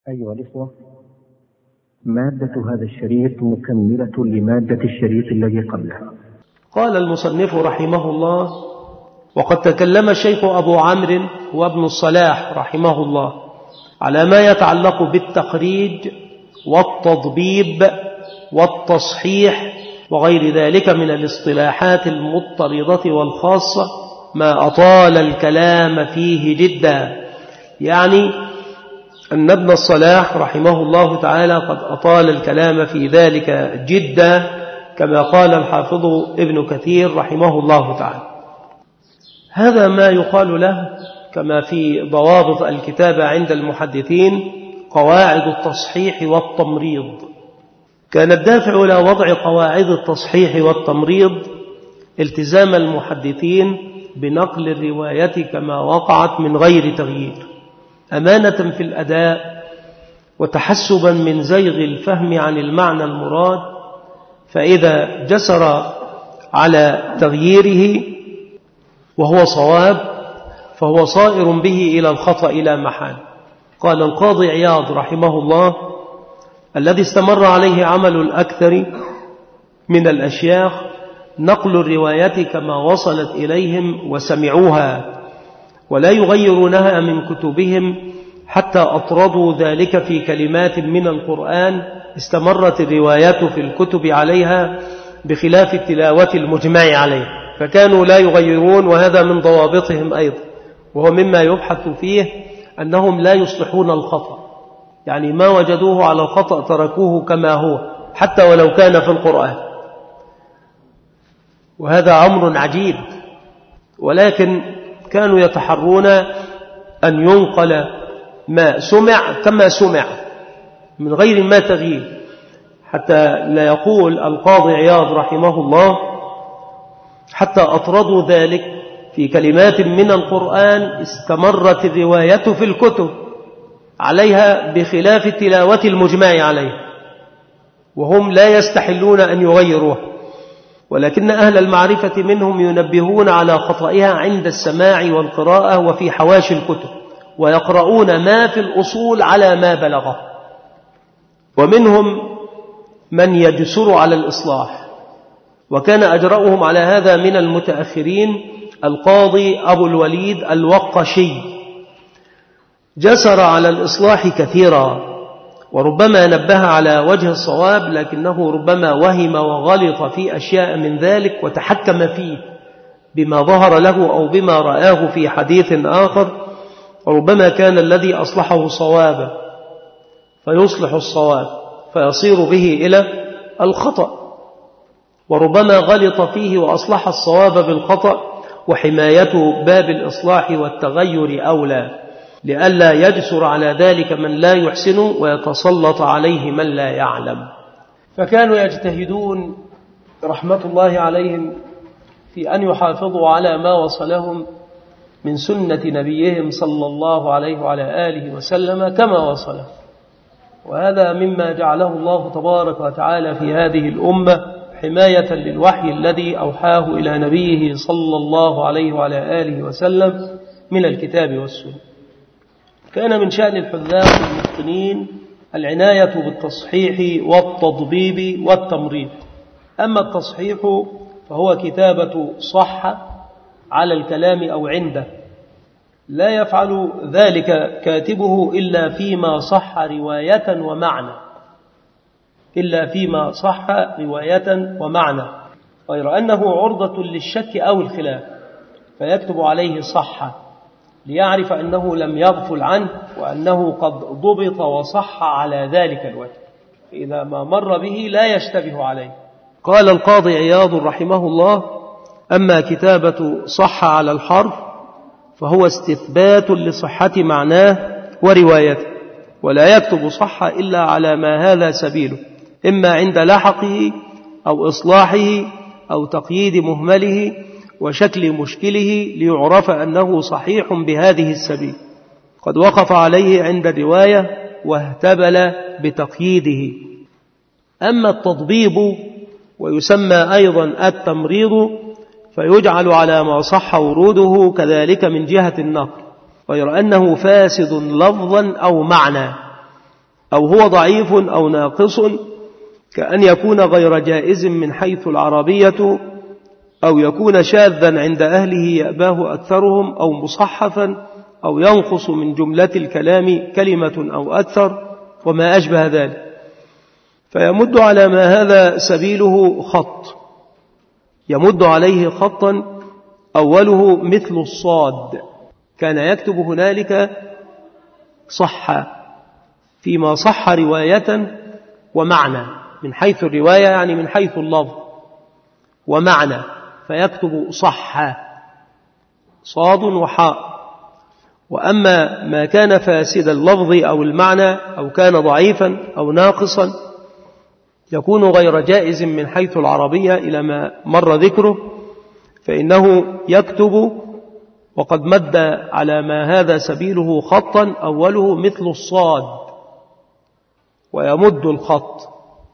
أيها الإخوة، مادة هذا الشريط مكملة لمادة الشريط الذي قبله. قال المصنف رحمه الله: وقد تكلم الشيخ أبو عمرو وابن الصلاح رحمه الله على ما يتعلق بالتخريج والتضبيب والتصحيح وغير ذلك من الاصطلاحات المضطردة والخاصة، ما أطال الكلام فيه جدا. يعني أن ابن الصلاح رحمه الله تعالى قد أطال الكلام في ذلك جدا، كما قال الحافظ ابن كثير رحمه الله تعالى. هذا ما يقال له كما في ضوابط الكتابة عند المحدثين قواعد التصحيح والتمريض. كان الدافع إلى وضع قواعد التصحيح والتمريض التزام المحدثين بنقل الرواية كما وقعت من غير تغيير، أمانة في الأداء وتحسبا من زيغ الفهم عن المعنى المراد، فإذا جسر على تغييره وهو صواب فهو صائر به إلى الخطأ لا محال. قال القاضي عياض رحمه الله: الذي استمر عليه عمل الأكثر من الأشياخ نقل الروايات كما وصلت إليهم وسمعوها، ولا يغيرونها من كتبهم حتى أطردوا ذلك في كلمات من القرآن استمرت الروايات في الكتب عليها بخلاف التلاوة المجمع عليه، فكانوا لا يغيرون، وهذا من ضوابطهم أيضا، وهو مما يبحث فيه أنهم لا يصلحون الخطأ، يعني ما وجدوه على الخطأ تركوه كما هو حتى ولو كان في القرآن، وهذا أمر عجيب. ولكن كانوا يتحرون أن ينقل ما سمع كما سمع من غير ما تغيير، حتى لا يقول القاضي عياض رحمه الله: حتى أطردوا ذلك في كلمات من القرآن استمرت الرواية في الكتب عليها بخلاف التلاوة المجمع عليه، وهم لا يستحلون أن يغيروها، ولكن أهل المعرفة منهم ينبهون على خطئها عند السماع والقراءة وفي حواشي الكتب، ويقرؤون ما في الأصول على ما بلغه. ومنهم من يجسر على الإصلاح، وكان أجرأهم على هذا من المتأخرين القاضي أبو الوليد الوقشي، جسر على الإصلاح كثيرا، وربما نبه على وجه الصواب، لكنه ربما وهم وغلط في أشياء من ذلك وتحكم فيه بما ظهر له أو بما رآه في حديث آخر، وربما كان الذي أصلحه صوابا فيصلح الصواب فيصير به إلى الخطأ، وربما غلط فيه وأصلح الصواب بالخطأ، وحماية باب الإصلاح والتغير أولى، لئلا يجسر على ذلك من لا يحسن ويتسلط عليه من لا يعلم. فكانوا يجتهدون رحمة الله عليهم في أن يحافظوا على ما وصلهم من سنة نبيهم صلى الله عليه وعلى آله وسلم كما وصله، وهذا مما جعله الله تبارك وتعالى في هذه الأمة حماية للوحي الذي أوحاه إلى نبيه صلى الله عليه وعلى آله وسلم من الكتاب والسنة. كان من شأن الحذاق المتقنين العناية بالتصحيح والتضبيب والتمريض. أما التصحيح فهو كتابة صح على الكلام أو عنده، لا يفعل ذلك كاتبه إلا فيما صح رواية ومعنى، إلا فيما صح رواية ومعنى، غير أنه عرضة للشك أو الخلاف، فيكتب عليه صح ليعرف أنه لم يغفل عنه وأنه قد ضبط وصح على ذلك الوجه، إذا ما مر به لا يشتبه عليه. قال القاضي عياض رحمه الله: أما كتابة صح على الحرف فهو استثبات لصحة معناه وروايته، ولا يكتب صح إلا على ما هذا سبيله، إما عند لحقه أو إصلاحه أو تقييد مهمله وشكل مشكله ليعرف أنه صحيح بهذه السبيل، قد وقف عليه عند الرواية واهتبل بتقييده. أما التضبيب ويسمى أيضا التمريض فيجعل على ما صح وروده كذلك من جهة النقل، غير أنه فاسد لفظا أو معنى، أو هو ضعيف أو ناقص، كأن يكون غير جائز من حيث العربية، أو يكون شاذا عند أهله يأباه أكثرهم، أو مصحفا، أو ينقص من جملة الكلام كلمة أو أكثر، وما أشبه ذلك. فيمد على ما هذا سبيله خط، يمد عليه خطا أوله مثل الصاد، كان يكتب هنالك صح، فيما صح رواية ومعنى، من حيث الرواية يعني من حيث اللفظ، ومعنى، فيكتب صح صاد وحاء. وأما ما كان فاسد اللفظ أو المعنى، أو كان ضعيفا أو ناقصا، يكون غير جائز من حيث العربية إلى ما مر ذكره، فإنه يكتب وقد مد على ما هذا سبيله خطا أوله مثل الصاد، ويمد الخط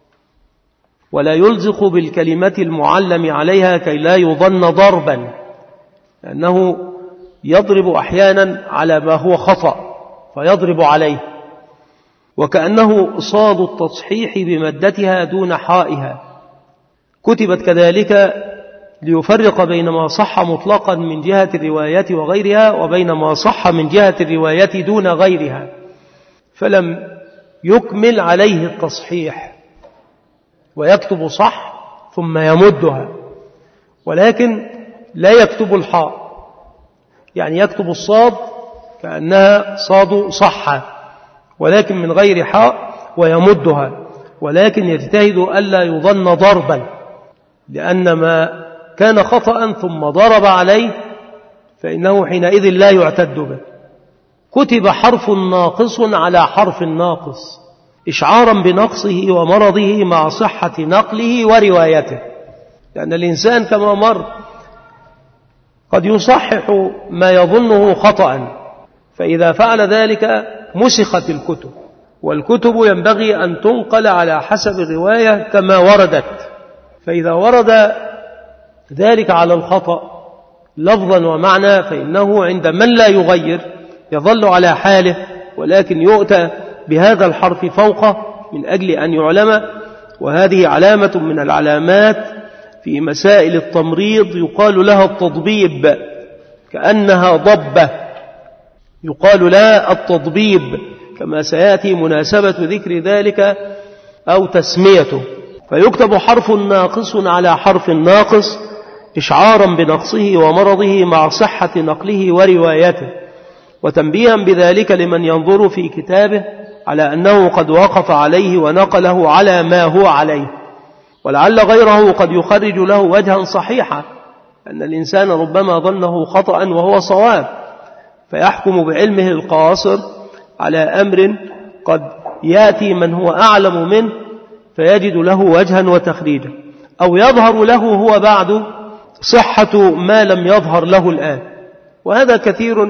ولا يلزق بالكلمة المعلم عليها كي لا يظن ضربا، لأنه يضرب أحيانا على ما هو خطأ فيضرب عليه، وكأنه صاد التصحيح بمدتها دون حائها، كتبت كذلك ليفرق بين ما صح مطلقا من جهة الرواية وغيرها، وبين ما صح من جهة الرواية دون غيرها، فلم يكمل عليه التصحيح، ويكتب صح ثم يمدها، ولكن لا يكتب الحاء، يعني يكتب الصاد كأنها صاد صح، ولكن من غير حاء، ويمدها، ولكن يجتهد ألا يظن ضربا، لأن ما كان خطأ ثم ضرب عليه فإنه حينئذ لا يعتد به. كتب حرف ناقص على حرف ناقص إشعارا بنقصه ومرضه مع صحة نقله وروايته، لأن الإنسان كما مر قد يصحح ما يظنه خطأ، فإذا فعل ذلك مسخت الكتب، والكتب ينبغي أن تنقل على حسب الرواية كما وردت، فإذا ورد ذلك على الخطأ لفظا ومعنى فإنه عند من لا يغير يظل على حاله، ولكن يؤتى بهذا الحرف فوقه من أجل أن يعلم. وهذه علامة من العلامات في مسائل التمريض يقال لها التضبيب، كأنها ضبة، يقال لا التضبيب، كما سيأتي مناسبة ذكر ذلك أو تسميته. فيكتب حرف ناقص على حرف ناقص إشعارا بنقصه ومرضه مع صحة نقله وروايته، وتنبيها بذلك لمن ينظر في كتابه على أنه قد وقف عليه ونقله على ما هو عليه، ولعل غيره قد يخرج له وجها صحيحا، أن الإنسان ربما ظنه خطأ وهو صواب، فيحكم بعلمه القاصر على أمر قد يأتي من هو أعلم منه فيجد له وجها وتخريجا، أو يظهر له هو بعد صحة ما لم يظهر له الآن. وهذا كثير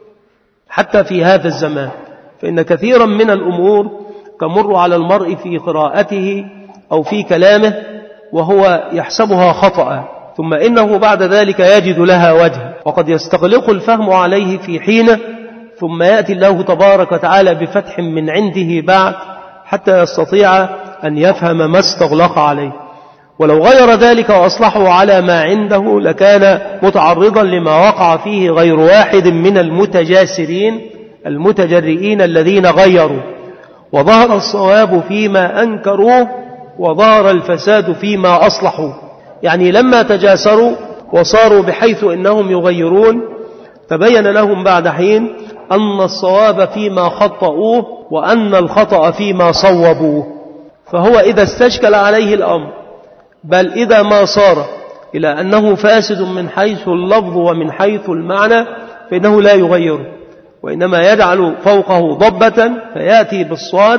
حتى في هذا الزمان، فإن كثيرا من الأمور تمر على المرء في قراءته أو في كلامه وهو يحسبها خطأ، ثم إنه بعد ذلك يجد لها وجه، وقد يستغلق الفهم عليه في حينه، ثم يأتي الله تبارك وتعالى بفتح من عنده بعد حتى يستطيع أن يفهم ما استغلق عليه. ولو غير ذلك وأصلحه على ما عنده لكان متعرضا لما وقع فيه غير واحد من المتجاسرين المتجرئين الذين غيروا، وظهر الصواب فيما أنكروه وظهر الفساد فيما أصلحوا. يعني لما تجاسروا وصاروا بحيث إنهم يغيرون تبين لهم بعد حين أن الصواب فيما خطأوه وأن الخطأ فيما صوبوه. فهو إذا استشكل عليه الأمر، بل إذا ما صار إلى أنه فاسد من حيث اللفظ ومن حيث المعنى، فإنه لا يغيره، وإنما يجعل فوقه ضبة فيأتي بالصاد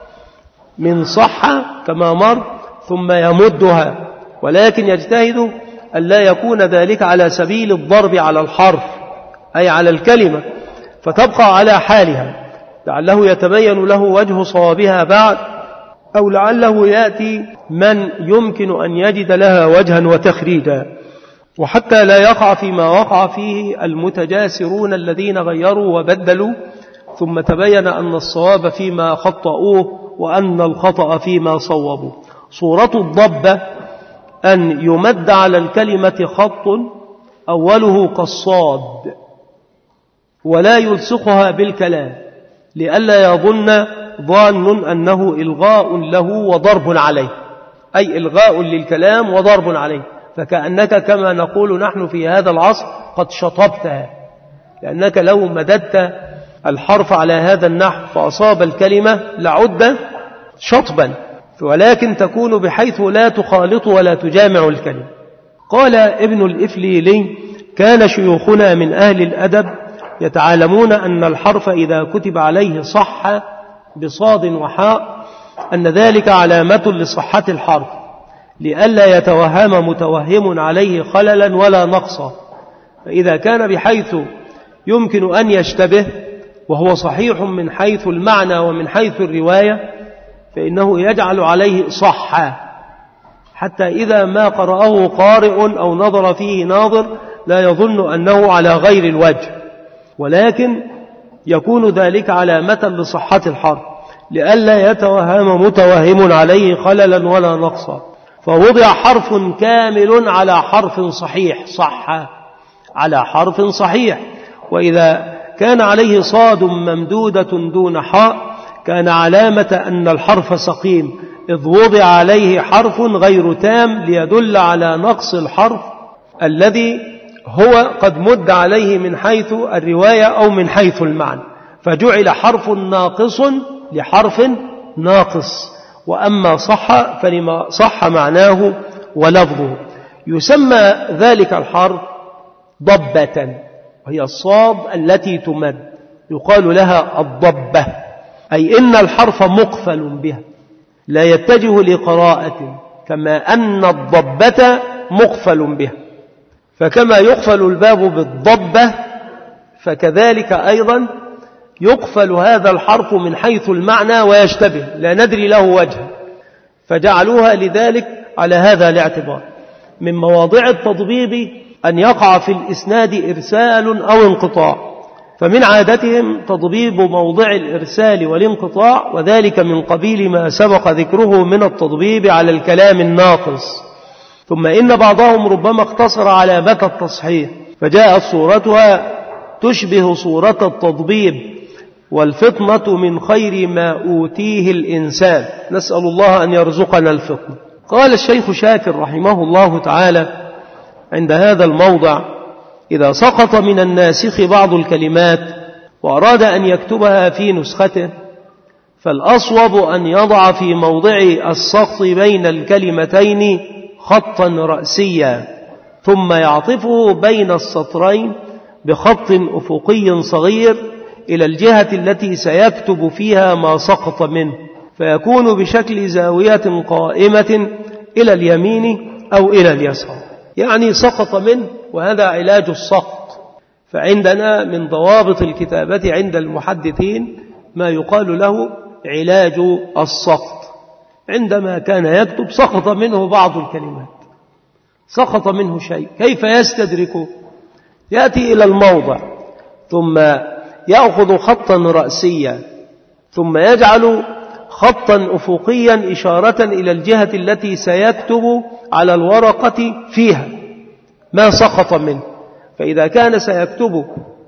من صحة كما مر ثم يمدها، ولكن يجتهد أن لا يكون ذلك على سبيل الضرب على الحرف أي على الكلمة، فتبقى على حالها، لعله يتبين له وجه صوابها بعد، أو لعله يأتي من يمكن أن يجد لها وجها وتخريجا، وحتى لا يقع فيما وقع فيه المتجاسرون الذين غيروا وبدلوا ثم تبين أن الصواب فيما خطأوه وأن الخطأ فيما صوبوا. صورة الضبة أن يمد على الكلمة خط أوله كالصاد ولا يلصقها بالكلام لئلا يظن ظان أنه إلغاء له وضرب عليه، أي إلغاء للكلام وضرب عليه، فكأنك كما نقول نحن في هذا العصر قد شطبتها، لأنك لو مددت الحرف على هذا النحو فأصاب الكلمة لعد شطبا، ولكن تكون بحيث لا تخالط ولا تجامع الكلمة. قال ابن الإفليلي: كان شيوخنا من أهل الأدب يتعلمون أن الحرف إذا كتب عليه صح بصاد وحاء أن ذلك علامة لصحة الحرف لئلا يتوهم متوهم عليه خللا ولا نقصا، فإذا كان بحيث يمكن أن يشتبه وهو صحيح من حيث المعنى ومن حيث الرواية فإنه يجعل عليه صح، حتى إذا ما قرأه قارئ أو نظر فيه ناظر لا يظن أنه على غير الوجه، ولكن يكون ذلك علامة لصحة الحرف لئلا يتوهم متوهم عليه خللا ولا نقصا. فوضع حرف كامل على حرف صحيح، صح على حرف صحيح، وإذا كان عليه صاد ممدودة دون حاء كان علامة أن الحرف سقيم، إذ وضع عليه حرف غير تام ليدل على نقص الحرف الذي هو قد مد عليه من حيث الرواية أو من حيث المعنى، فجعل حرف ناقص لحرف ناقص. وأما صح فلما صح معناه ولفظه. يسمى ذلك الحرف ضبة، وهي الصاد التي تمد يقال لها الضبة، أي إن الحرف مقفل بها لا يتجه لقراءة، كما أن الضبة مقفل بها، فكما يقفل الباب بالضبة فكذلك أيضا يقفل هذا الحرف من حيث المعنى ويشتبه لا ندري له وجه، فجعلوها لذلك على هذا الاعتبار. من مواضع التضبيب أن يقع في الإسناد إرسال أو انقطاع، فمن عادتهم تضبيب موضع الإرسال والانقطاع، وذلك من قبيل ما سبق ذكره من التضبيب على الكلام الناقص. ثم إن بعضهم ربما اقتصر على متى التصحيح فجاءت صورتها تشبه صورة التضبيب، والفطنة من خير ما أوتيه الإنسان، نسأل الله أن يرزقنا الفطنة. قال الشيخ شاكر رحمه الله تعالى عند هذا الموضع: إذا سقط من الناسخ بعض الكلمات وأراد أن يكتبها في نسخته فالأصوب أن يضع في موضع السقط بين الكلمتين خطا رأسيا ثم يعطفه بين السطرين بخط أفقي صغير إلى الجهة التي سيكتب فيها ما سقط منه، فيكون بشكل زاوية قائمة إلى اليمين أو إلى اليسار، يعني سقط منه، وهذا علاج السقط. فعندنا من ضوابط الكتابة عند المحدثين ما يقال له علاج السقط. عندما كان يكتب سقط منه بعض الكلمات، سقط منه شيء، كيف يستدركه؟ يأتي إلى الموضع ثم يأخذ خطا رأسيا ثم يجعل خطا أفقيا إشارة إلى الجهة التي سيكتب على الورقة فيها ما سقط منه، فإذا كان سيكتب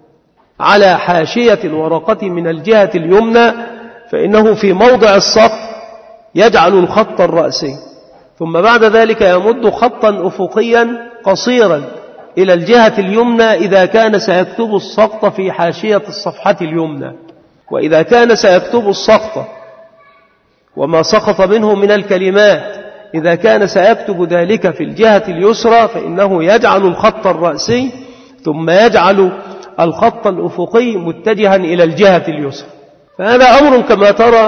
على حاشية الورقة من الجهة اليمنى فإنه في موضع السقط يجعل الخط الرأسي، ثم بعد ذلك يمد خطا أفقيا قصيرا إلى الجهة اليمنى إذا كان سيكتب السقط في حاشية الصفحة اليمنى، وإذا كان سيكتب السقط وما سقط منه من الكلمات إذا كان سيكتب ذلك في الجهة اليسرى فإنه يجعل الخط الرأسي ثم يجعل الخط الأفقي متجها إلى الجهة اليسرى. فهذا أمر كما ترى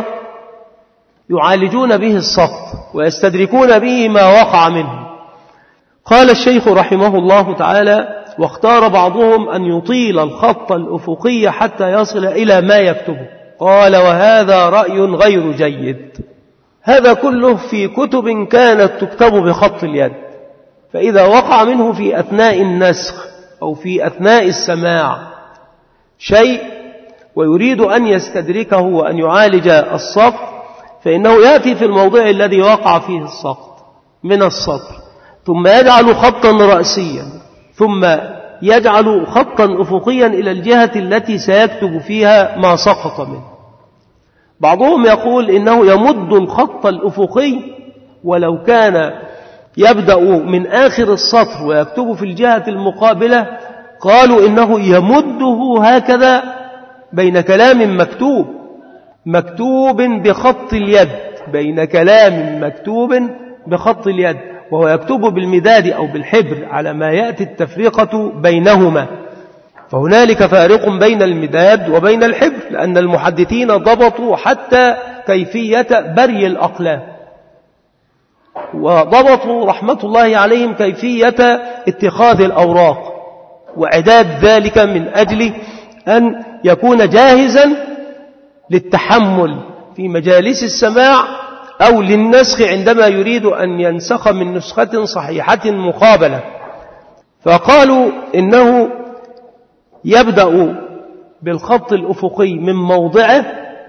يعالجون به السقط ويستدركون به ما وقع منه. قال الشيخ رحمه الله تعالى: واختار بعضهم أن يطيل الخط الأفقي حتى يصل إلى ما يكتبه. قال: وهذا رأي غير جيد. هذا كله في كتب كانت تكتب بخط اليد، فإذا وقع منه في أثناء النسخ أو في أثناء السماع شيء ويريد أن يستدركه وأن يعالج السقط فإنه يأتي في الموضع الذي وقع فيه السقط من السطر، ثم يجعل خطا رأسيا، ثم يجعل خطا أفقيا إلى الجهة التي سيكتب فيها ما سقط منه. بعضهم يقول إنه يمد الخط الأفقي، ولو كان يبدأ من آخر السطر ويكتب في الجهة المقابلة قالوا إنه يمده هكذا بين كلام مكتوب بخط اليد، بين كلام مكتوب بخط اليد، وهو يكتب بالمداد أو بالحبر على ما يأتي التفرقة بينهما. فهنالك فارق بين المداد وبين الحبر، لأن المحدثين ضبطوا حتى كيفية بري الأقلام، وضبطوا رحمة الله عليهم كيفية اتخاذ الأوراق وإعداد ذلك من أجل أن يكون جاهزا للتحمل في مجالس السماع أو للنسخ عندما يريد أن ينسخ من نسخة صحيحة مقابلة. فقالوا إنه يبدأ بالخط الأفقي من موضعه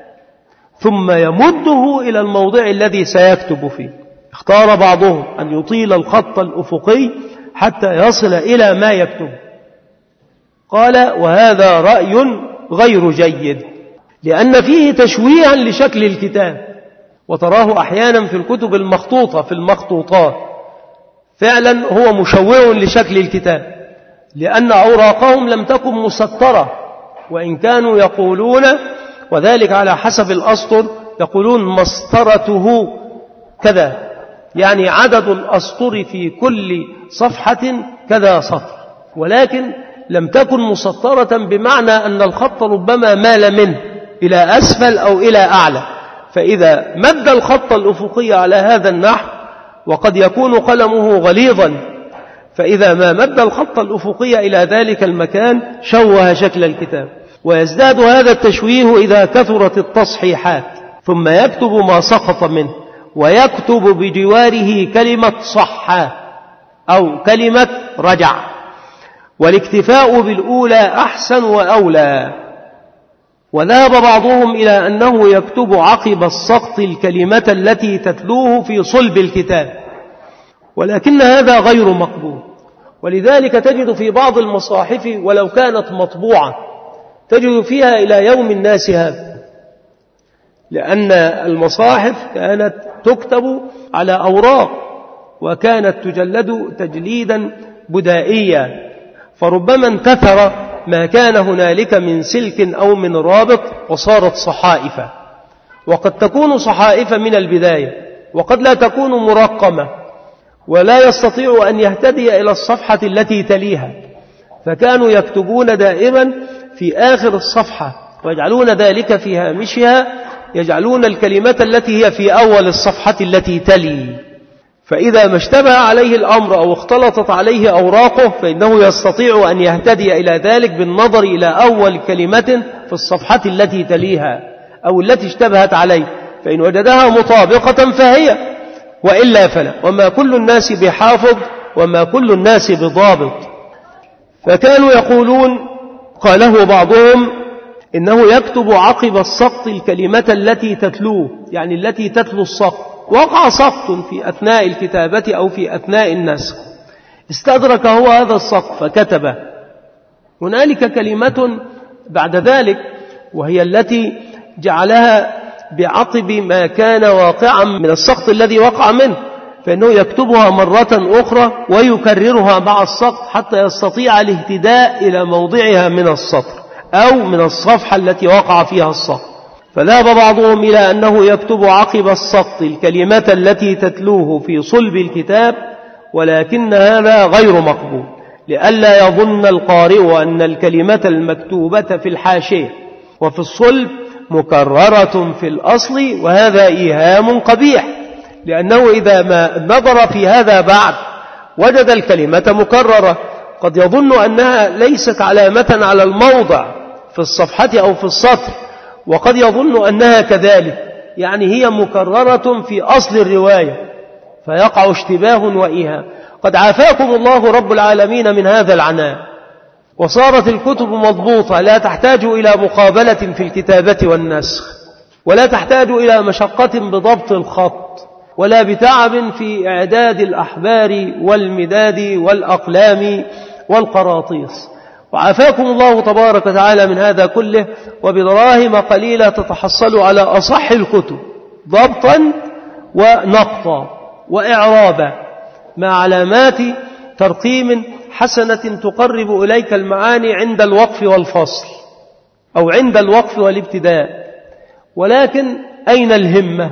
ثم يمده إلى الموضع الذي سيكتب فيه. اختار بعضهم أن يطيل الخط الأفقي حتى يصل إلى ما يكتب. قال وهذا رأي غير جيد، لأن فيه تشويعا لشكل الكتاب، وتراه أحيانا في الكتب المخطوطة في المخطوطات فعلا هو مشوع لشكل الكتاب، لأن أوراقهم لم تكن مسطرة، وإن كانوا يقولون وذلك على حسب الأسطر يقولون مسطرته كذا، يعني عدد الأسطر في كل صفحة كذا سطر، ولكن لم تكن مسطرة بمعنى أن الخط ربما مال منه إلى أسفل أو إلى أعلى. فإذا مد الخط الأفقي على هذا النحو، وقد يكون قلمه غليظا، فإذا ما مد الخط الأفقي إلى ذلك المكان شوه شكل الكتاب. ويزداد هذا التشويه إذا كثرت التصحيحات، ثم يكتب ما سقط منه، ويكتب بجواره كلمة صح أو كلمة رجع، والاكتفاء بالأولى أحسن وأولى. وذهب بعضهم إلى أنه يكتب عقب السقط الكلمة التي تتلوه في صلب الكتاب، ولكن هذا غير مقبول. ولذلك تجد في بعض المصاحف ولو كانت مطبوعة تجد فيها إلى يوم الناس هذا، لأن المصاحف كانت تكتب على أوراق وكانت تجلد تجليدا بدائيا، فربما انتثر ما كان هنالك من سلك أو من رابط وصارت صحائف. وقد تكون صحائف من البداية، وقد لا تكون مرقمة، ولا يستطيع أن يهتدي إلى الصفحة التي تليها، فكانوا يكتبون دائما في آخر الصفحة ويجعلون ذلك في هامشها، يجعلون الكلمة التي هي في أول الصفحة التي تلي، فإذا ما اشتبه عليه الأمر أو اختلطت عليه أوراقه فإنه يستطيع أن يهتدي إلى ذلك بالنظر إلى أول كلمة في الصفحة التي تليها أو التي اشتبهت عليه، فإن وجدها مطابقة فهي، وإلا فلا. وما كل الناس بحافظ وما كل الناس بضابط. فكانوا يقولون قاله بعضهم إنه يكتب عقب السقط الكلمة التي تتلوه، يعني التي تتلو السقط. وقع سقط في أثناء الكتابة أو في أثناء النسخ، استدرك هو هذا السقط فكتبه. هنالك كلمة بعد ذلك وهي التي جعلها بعقب ما كان واقعا من السقط الذي وقع منه، فإنه يكتبها مرة أخرى ويكررها مع السقط حتى يستطيع الاهتداء إلى موضعها من السطر أو من الصفحة التي وقع فيها السقط. فذهب بعضهم إلى أنه يكتب عقب السقط الكلمة التي تتلوه في صلب الكتاب، ولكن هذا غير مقبول، لئلا يظن القارئ أن الكلمة المكتوبة في الحاشية وفي الصلب مكررة في الأصل، وهذا إيهام قبيح، لأنه إذا ما نظر في هذا بعد وجد الكلمة مكررة، قد يظن أنها ليست علامة على الموضع في الصفحة أو في السطر، وقد يظن أنها كذلك، يعني هي مكررة في أصل الرواية، فيقع اشتباه وإيهام. قد عافاكم الله رب العالمين من هذا العناء، وصارت الكتب مضبوطة لا تحتاج إلى مقابلة في الكتابة والنسخ، ولا تحتاج إلى مشقة بضبط الخط ولا بتعب في إعداد الأحبار والمداد والأقلام والقراطيس. وعافاكم الله تبارك وتعالى من هذا كله، وبدراهم قليلة تتحصل على أصح الكتب ضبطا ونقطا وإعرابا مع علامات ترقيم حسنة تقرب إليك المعاني عند الوقف والفصل أو عند الوقف والابتداء. ولكن أين الهمة؟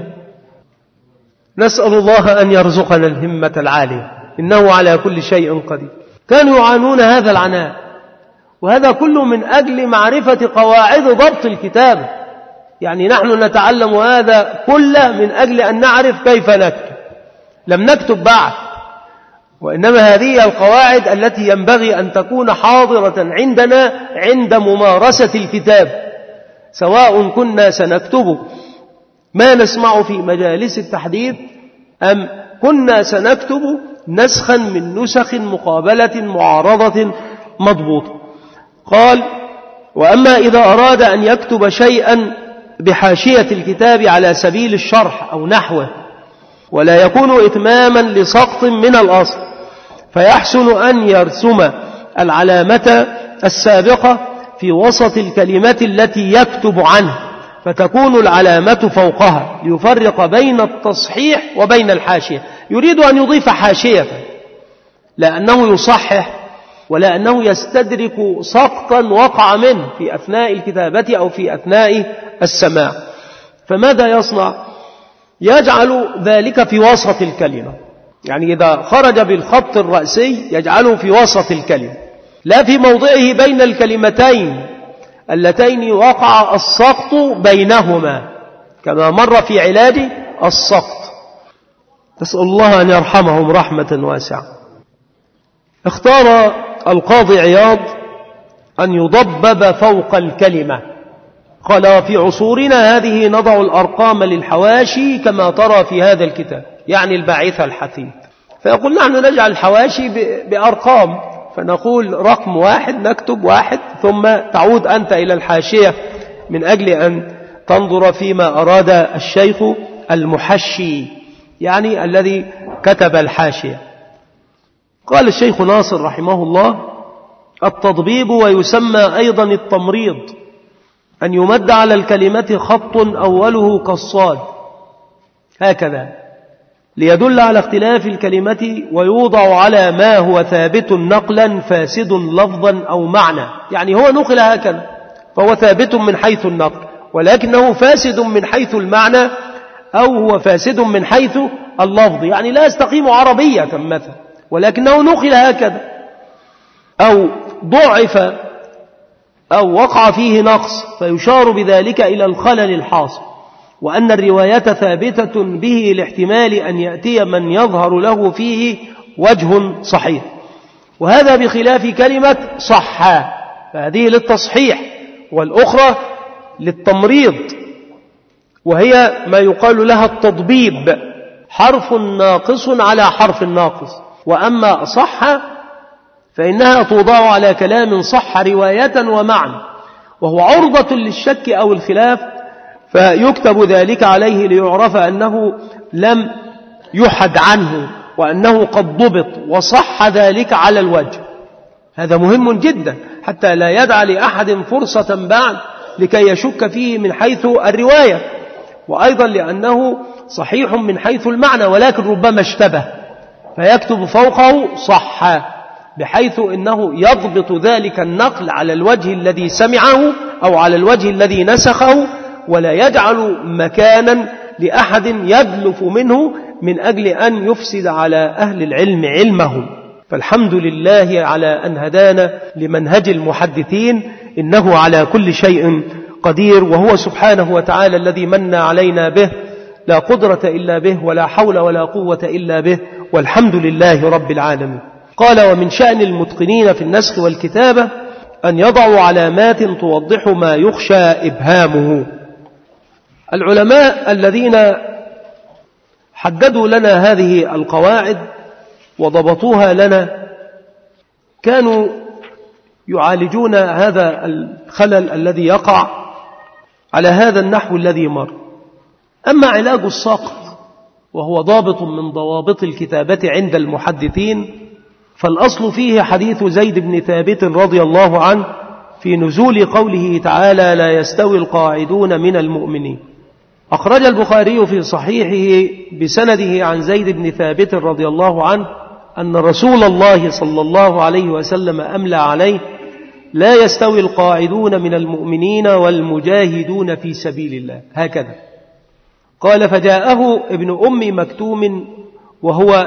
نسأل الله أن يرزقنا الهمة العالية، إنه على كل شيء قدير. كانوا يعانون هذا العناء، وهذا كله من أجل معرفة قواعد ضبط الكتاب. يعني نحن نتعلم هذا كله من أجل أن نعرف كيف نكتب. لم نكتب بعد، وإنما هذه القواعد التي ينبغي أن تكون حاضرة عندنا عند ممارسة الكتاب، سواء كنا سنكتب ما نسمع في مجالس التحديث أم كنا سنكتب نسخا من نسخ مقابلة معارضة مضبوطة. قال: وأما إذا أراد أن يكتب شيئا بحاشية الكتاب على سبيل الشرح أو نحوه ولا يكون إتماما لسقط من الأصل، فيحسن أن يرسم العلامة السابقة في وسط الكلمة التي يكتب عنها، فتكون العلامة فوقها ليفرق بين التصحيح وبين الحاشية. يريد أن يضيف حاشية لأنه يصحح ولا أنه يستدرك سقطا وقع منه في أثناء الكتابة أو في أثناء السماع. فماذا يصنع؟ يجعل ذلك في وسط الكلمة، يعني إذا خرج بالخط الرأسي يجعله في وسط الكلمة، لا في موضعه بين الكلمتين اللتين وقع السقط بينهما، كما مر في علاج السقط. نسأل الله أن يرحمهم رحمة واسعة. اختار القاضي عياض أن يضبب فوق الكلمة. قال: في عصورنا هذه نضع الأرقام للحواشي كما ترى في هذا الكتاب، يعني الباعثة الحثيث. فيقول: نحن نجعل الحواشي بأرقام، فنقول رقم 1 نكتب 1 ثم تعود أنت إلى الحاشية من أجل أن تنظر فيما أراد الشيخ المحشي، يعني الذي كتب الحاشية. قال الشيخ ناصر رحمه الله: التضبيب ويسمى أيضا التمريض أن يمد على الكلمة خط أوله كالصاد هكذا ليدل على اختلاف الكلمة، ويوضع على ما هو ثابت نقلا فاسد لفظا أو معنى. يعني هو نقل هكذا فهو ثابت من حيث النقل، ولكنه فاسد من حيث المعنى أو هو فاسد من حيث اللفظ، يعني لا يستقيم عربية مثلا، ولكنه نقل هكذا، أو ضعف أو وقع فيه نقص، فيشار بذلك إلى الخلل الحاصل، وأن الرواية ثابتة به لاحتمال أن يأتي من يظهر له فيه وجه صحيح. وهذا بخلاف كلمة صحا، فهذه للتصحيح، والأخرى للتمريض، وهي ما يقال لها التضبيب، حرف ناقص على حرف ناقص. وأما صح فإنها توضع على كلام صح رواية ومعنى، وهو عرضة للشك أو الخلاف، فيكتب ذلك عليه ليعرف أنه لم يحد عنه وأنه قد ضبط وصح ذلك على الوجه. هذا مهم جدا حتى لا يدع لأحد فرصة بعد لكي يشك فيه من حيث الرواية، وأيضا لأنه صحيح من حيث المعنى ولكن ربما اشتبه، فيكتب فوقه صح، بحيث أنه يضبط ذلك النقل على الوجه الذي سمعه أو على الوجه الذي نسخه، ولا يجعل مكانا لأحد يدلف منه من أجل أن يفسد على أهل العلم علمهم. فالحمد لله على أن هدانا لمنهج المحدثين، إنه على كل شيء قدير، وهو سبحانه وتعالى الذي من علينا به، لا قدرة إلا به ولا حول ولا قوة إلا به، والحمد لله رب العالمين. قال: ومن شأن المتقنين في النسخ والكتابة أن يضعوا علامات توضح ما يخشى إبهامه. العلماء الذين حددوا لنا هذه القواعد وضبطوها لنا كانوا يعالجون هذا الخلل الذي يقع على هذا النحو الذي مر. أما علاج السقط وهو ضابط من ضوابط الكتابة عند المحدثين، فالأصل فيه حديث زيد بن ثابت رضي الله عنه في نزول قوله تعالى لا يستوي القاعدون من المؤمنين. أخرج البخاري في صحيحه بسنده عن زيد بن ثابت رضي الله عنه أن رسول الله صلى الله عليه وسلم أملى عليه لا يستوي القاعدون من المؤمنين والمجاهدون في سبيل الله، هكذا قال. فجاءه ابن أم مكتوم وهو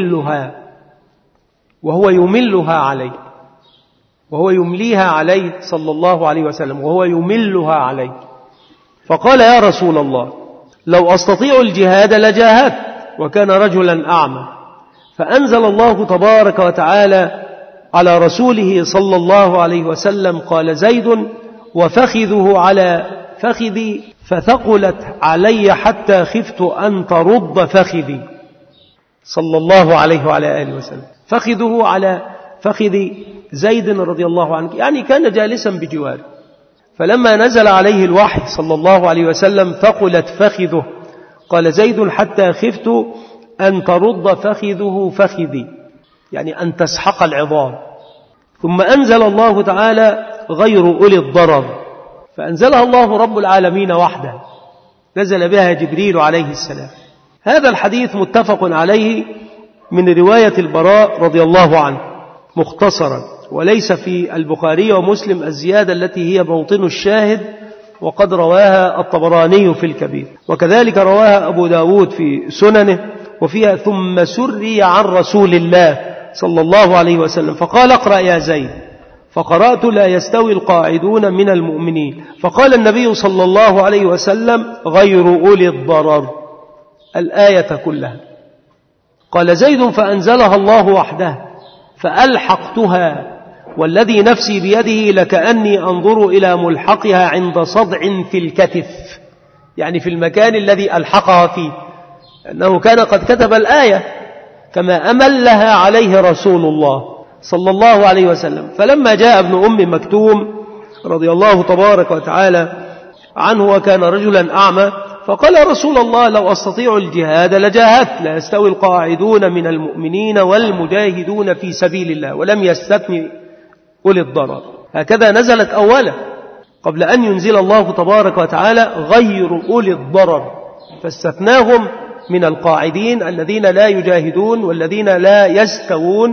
يملها عليه، وهو يمليها عليه صلى الله عليه وسلم، وهو يملها عليه، فقال يا رسول الله لو أستطيع الجهاد لجاهدت، وكان رجلا أعمى. فأنزل الله تبارك وتعالى على رسوله صلى الله عليه وسلم قال زيد وفخذه على فخذي فثقلت علي حتى خفت أن ترد فخذي، صلى الله عليه وعلى آله وسلم. فخذه على فخذ زيد رضي الله عنه، يعني كان جالسا بجواره، فلما نزل عليه الوحي صلى الله عليه وسلم ثقلت فخذه، قال زيد حتى خفت أن ترد فخذه فخذي، يعني أن تسحق العظام. ثم أنزل الله تعالى غير أولي الضرر، فأنزلها الله رب العالمين وحده، نزل بها جبريل عليه السلام. هذا الحديث متفق عليه من رواية البراء رضي الله عنه مختصرا، وليس في البخاري ومسلم الزيادة التي هي موطن الشاهد، وقد رواها الطبراني في الكبير، وكذلك رواها أبو داود في سننه، وفيها ثم سري عن رسول الله صلى الله عليه وسلم فقال اقرأ يا زيد، فقرأت لا يستوي القاعدون من المؤمنين، فقال النبي صلى الله عليه وسلم غير أولي الضرر الآية كلها. قال زيد فأنزلها الله وحده فألحقتها والذي نفسي بيده لكأني أنظر إلى ملحقها عند صدع في الكتف، يعني في المكان الذي ألحقها فيه، أنه كان قد كتب الآية كما أملها عليه رسول الله صلى الله عليه وسلم. فلما جاء ابن أم مكتوم رضي الله تبارك وتعالى عنه وكان رجلا أعمى، فقال رسول الله لو أستطيع الجهاد لجاهدت، لا يستوي القاعدون من المؤمنين والمجاهدون في سبيل الله، ولم يستثني أولي الضرر. هكذا نزلت أولا قبل أن ينزل الله تبارك وتعالى غير أولي الضرر، فاستثناهم من القاعدين الذين لا يجاهدون والذين لا يستوون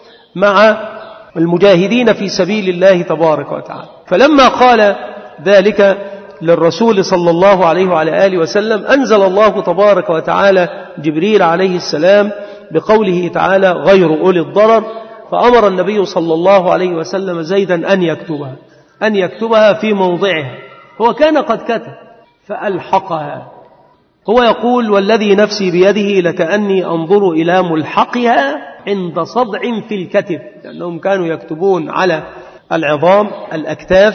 مع المجاهدين في سبيل الله تبارك وتعالى. فلما قال ذلك للرسول صلى الله عليه وعلى آله وسلم أنزل الله تبارك وتعالى جبريل عليه السلام بقوله تعالى غير أولي الضرر، فأمر النبي صلى الله عليه وسلم زيدا أن يكتبها في موضعها، هو كان قد كتب فألحقها. هو يقول والذي نفسي بيده لكأني أنظر إلى ملحقها عند صدع في الكتف، لأنهم كانوا يكتبون على العظام الأكتاف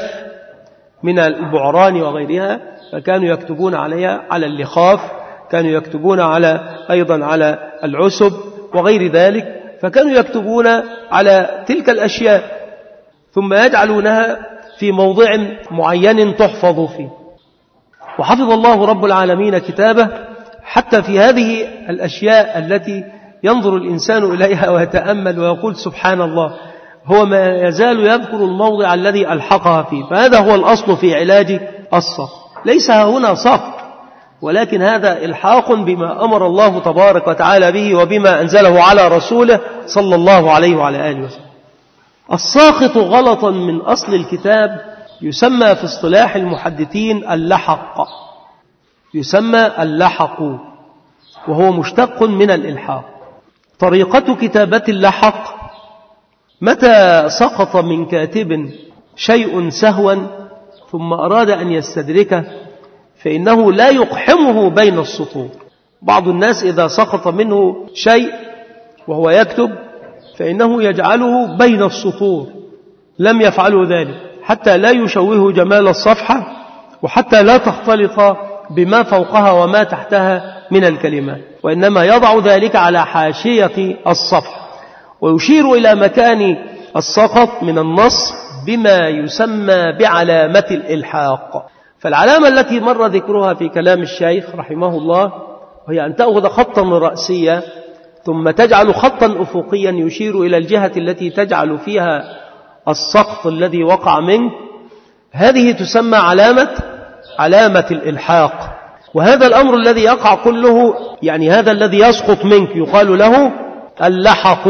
من البعران وغيرها، فكانوا يكتبون عليها على اللخاف، كانوا يكتبون أيضا على العسب وغير ذلك، فكانوا يكتبون على تلك الأشياء ثم يجعلونها في موضع معين تحفظ فيه. وحفظ الله رب العالمين كتابه حتى في هذه الأشياء التي ينظر الإنسان إليها ويتأمل ويقول سبحان الله، هو ما يزال يذكر الموضع الذي ألحقها فيه. فهذا هو الأصل في علاج السقط، ليس هنا سقط، ولكن هذا إلحاق بما أمر الله تبارك وتعالى به وبما أنزله على رسوله صلى الله عليه وعلى آله وسلم. الساقط غلطا من أصل الكتاب يسمى في اصطلاح المحدثين اللحق، يسمى اللحق، وهو مشتق من الإلحاق. طريقة كتابة اللحق متى سقط من كاتب شيء سهوا ثم أراد أن يستدركه فإنه لا يقحمه بين السطور. بعض الناس إذا سقط منه شيء وهو يكتب فإنه يجعله بين السطور، لم يفعله ذلك حتى لا يشوه جمال الصفحة وحتى لا تختلط بما فوقها وما تحتها من الكلمات، وإنما يضع ذلك على حاشية الصفحة ويشير إلى مكان السقط من النص بما يسمى بعلامة الإلحاق. فالعلامة التي مر ذكرها في كلام الشيخ رحمه الله وهي أن تأخذ خطا رأسيا ثم تجعل خطا أفقيا يشير إلى الجهة التي تجعل فيها السقط الذي وقع منك، هذه تسمى علامة الإلحاق. وهذا الأمر الذي يقع كله، يعني هذا الذي يسقط منك يقال له اللحق.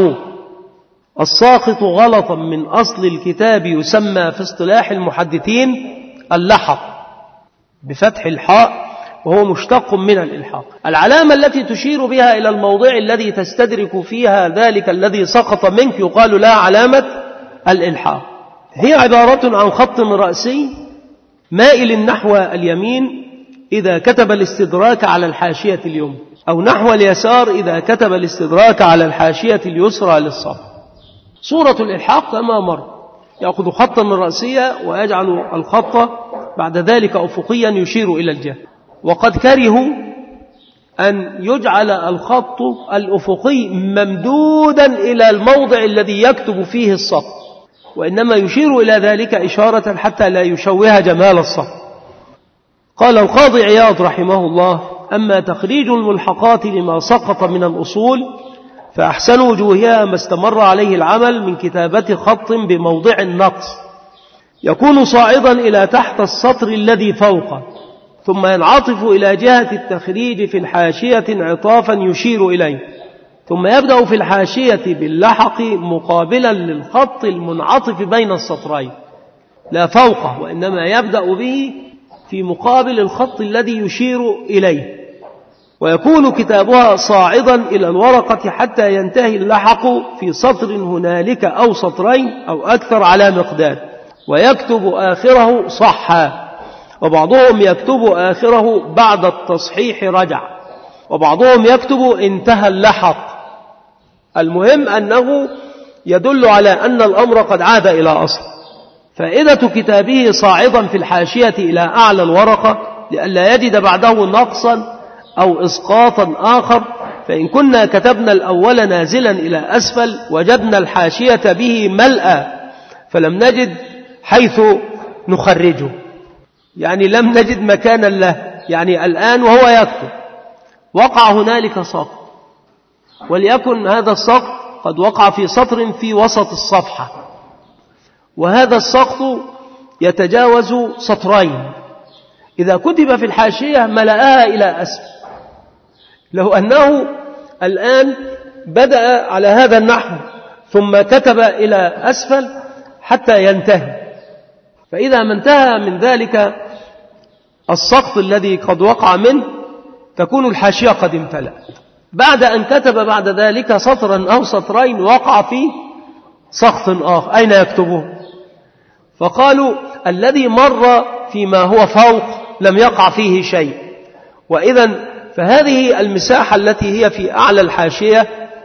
الساقط غلطا من أصل الكتاب يسمى في اصطلاح المحدثين اللحق بفتح الحاء، وهو مشتق من الإلحاق. العلامة التي تشير بها إلى الموضع الذي تستدرك فيها ذلك الذي سقط منك يقال لها علامة الإلحاق. هي عبارة عن خط رأسي مائل نحو اليمين إذا كتب الاستدراك على الحاشية اليمنى، أو نحو اليسار إذا كتب الاستدراك على الحاشية اليسرى للصف. صورة الإلحاق كما مر، يأخذ خطا رأسيا ويجعل الخط بعد ذلك أفقيا يشير إلى الجهة. وقد كرهوا أن يجعل الخط الأفقي ممدودا إلى الموضع الذي يكتب فيه السطر، وإنما يشير إلى ذلك إشارة حتى لا يشوه جمال السطر. قال القاضي عياض رحمه الله: أما تخريج الملحقات لما سقط من الأصول فأحسن وجوهها ما استمر عليه العمل من كتابة خط بموضع النقص يكون صاعدا إلى تحت السطر الذي فوقه، ثم ينعطف إلى جهة التخريج في الحاشية انعطافا يشير إليه، ثم يبدأ في الحاشية باللحق مقابلا للخط المنعطف بين السطرين لا فوقه، وإنما يبدأ به في مقابل الخط الذي يشير إليه، ويكون كتابها صاعدا إلى الورقة حتى ينتهي اللحق في سطر هنالك أو سطرين أو أكثر على مقدار، ويكتب آخره صحا. وبعضهم يكتب آخره بعد التصحيح رجع، وبعضهم يكتب انتهى اللحق. المهم أنه يدل على أن الأمر قد عاد إلى أصل. فائدة كتابه صاعدا في الحاشية إلى أعلى الورقة لئلا يجد بعده نقصا أو إسقاطا آخر، فإن كنا كتبنا الأول نازلا إلى أسفل وجدنا الحاشية به ملأى فلم نجد حيث نخرجه، يعني لم نجد مكانا له. يعني الآن وهو يكتب وقع هنالك سقط، وليكن هذا السقط قد وقع في سطر في وسط الصفحة، وهذا السقط يتجاوز سطرين. إذا كتب في الحاشية ملأها إلى أسفل. لو أنه الآن بدأ على هذا النحو ثم كتب إلى أسفل حتى ينتهي، فإذا ما انتهى من ذلك السقط الذي قد وقع منه تكون الحاشية قد امتلأت. بعد أن كتب بعد ذلك سطرا أو سطرين وقع في سقط آخر، أين يكتبه؟ فقالوا الذي مر فيما هو فوق لم يقع فيه شيء، وإذا فهذه المساحة التي هي في أعلى الحاشية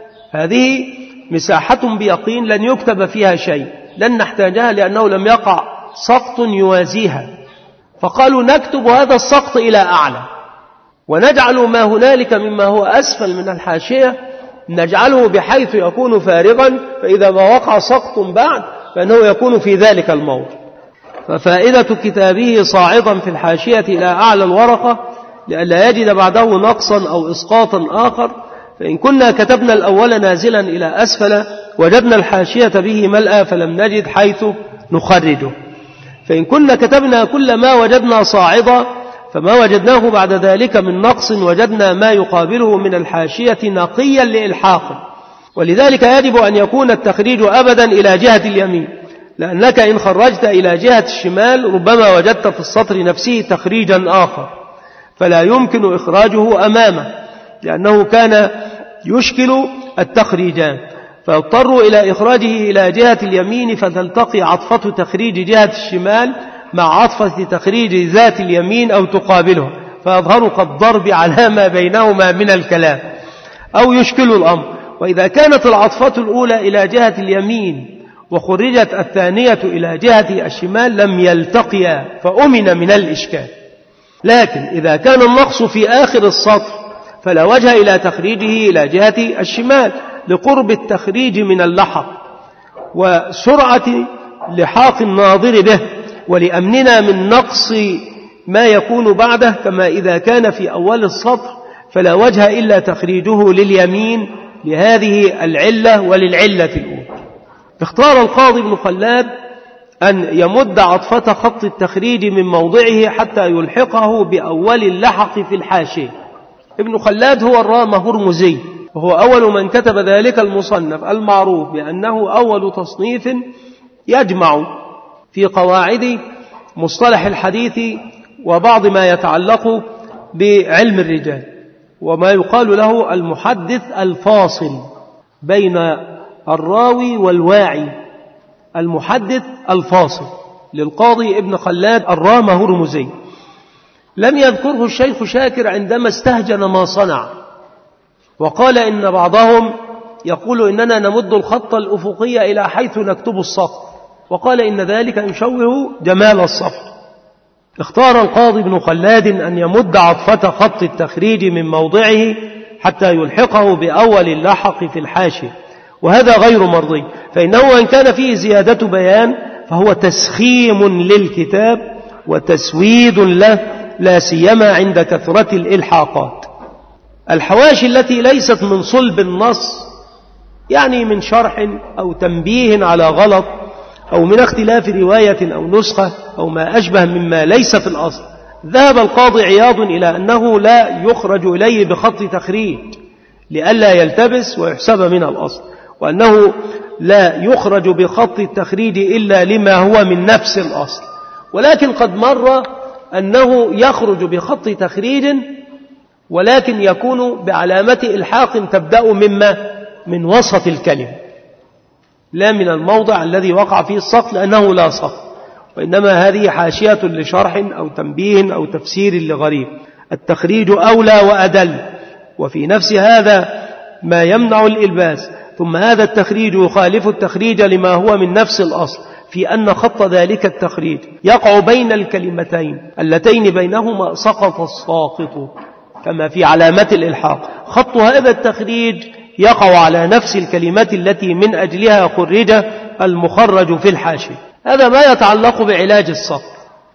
هذه مساحة بيقين لن يكتب فيها شيء، لن نحتاجها لأنه لم يقع سقط يوازيها. فقالوا نكتب هذا السقط إلى أعلى، ونجعل ما هنالك مما هو أسفل من الحاشية نجعله بحيث يكون فارغا، فإذا ما وقع سقط بعد فإنه يكون في ذلك الموضع. ففائدة كتابه صاعدا في الحاشية إلى أعلى الورقة لئلا يجد بعده نقصا أو إسقاطا آخر، فإن كنا كتبنا الأول نازلا إلى أسفل وجدنا الحاشية به ملأى فلم نجد حيث نخرجه، فإن كنا كتبنا كل ما وجدنا صاعدا فما وجدناه بعد ذلك من نقص وجدنا ما يقابله من الحاشية نقيا لإلحاقه. ولذلك يجب أن يكون التخريج أبدا إلى جهة اليمين، لأنك إن خرجت إلى جهة الشمال ربما وجدت في السطر نفسه تخريجا آخر فلا يمكن إخراجه أمامه، لأنه كان يشكل التخريجان، فيضطر إلى إخراجه إلى جهة اليمين، فتلتقي عطفة تخريج جهة الشمال مع عطفة تخريج ذات اليمين أو تقابله، فيظهر كالضرب على ما بينهما من الكلام أو يشكل الأمر. وإذا كانت العطفة الأولى إلى جهة اليمين وخرجت الثانية إلى جهة الشمال لم يلتقيا فأمن من الإشكال. لكن إذا كان النقص في آخر السطر فلا وجه إلى تخريجه إلى جهة الشمال لقرب التخريج من اللحق وسرعة لحاق الناظر به، ولأمننا من نقص ما يكون بعده، كما إذا كان في أول السطر فلا وجه إلا تخريجه لليمين لهذه العلة وللعلة الأولى. اختار القاضي ابن خلاد أن يمد عطفة خط التخريج من موضعه حتى يلحقه بأول اللحق في الحاشية. ابن خلاد هو الرامة هرمزي، وهو أول من كتب ذلك المصنف المعروف بأنه أول تصنيف يجمع في قواعد مصطلح الحديث وبعض ما يتعلق بعلم الرجال، وما يقال له المحدث الفاصل بين الراوي والواعي، المحدث الفاصل للقاضي ابن خلاد الرامة هرمزي. لم يذكره الشيخ شاكر عندما استهجن ما صنع، وقال إن بعضهم يقول إننا نمد الخط الأفقي إلى حيث نكتب السطر، وقال إن ذلك يشوه جمال السطر. اختار القاضي ابن خلاد أن يمد عطفة خط التخريج من موضعه حتى يلحقه بأول اللحق في الحاشية، وهذا غير مرضي، فإنه إن كان فيه زيادة بيان فهو تسخيم للكتاب وتسويد له، لا سيما عند كثرة الإلحاقات. الحواشي التي ليست من صلب النص، يعني من شرح أو تنبيه على غلط أو من اختلاف رواية أو نسخة أو ما أشبه مما ليس في الأصل، ذهب القاضي عياض إلى أنه لا يخرج إليه بخط تخريج لئلا يلتبس ويحسب من الأصل، وأنه لا يخرج بخط التخريج إلا لما هو من نفس الأصل. ولكن قد مر أنه يخرج بخط تخريج ولكن يكون بعلامة إلحاق تبدأ من وسط الكلمة، لا من الموضع الذي وقع فيه السقط، لأنه لا سقط، وإنما هذه حاشية لشرح أو تنبيه أو تفسير لغريب. التخريج أولى وأدل، وفي نفس هذا ما يمنع الإلباس. ثم هذا التخريج يخالف التخريج لما هو من نفس الأصل، في أن خط ذلك التخريج يقع بين الكلمتين اللتين بينهما سقط الساقط، كما في علامة الإلحاق. خط هذا التخريج يقع على نفس الكلمات التي من أجلها خرج المخرج في الحاشية. هذا ما يتعلق بعلاج السقط،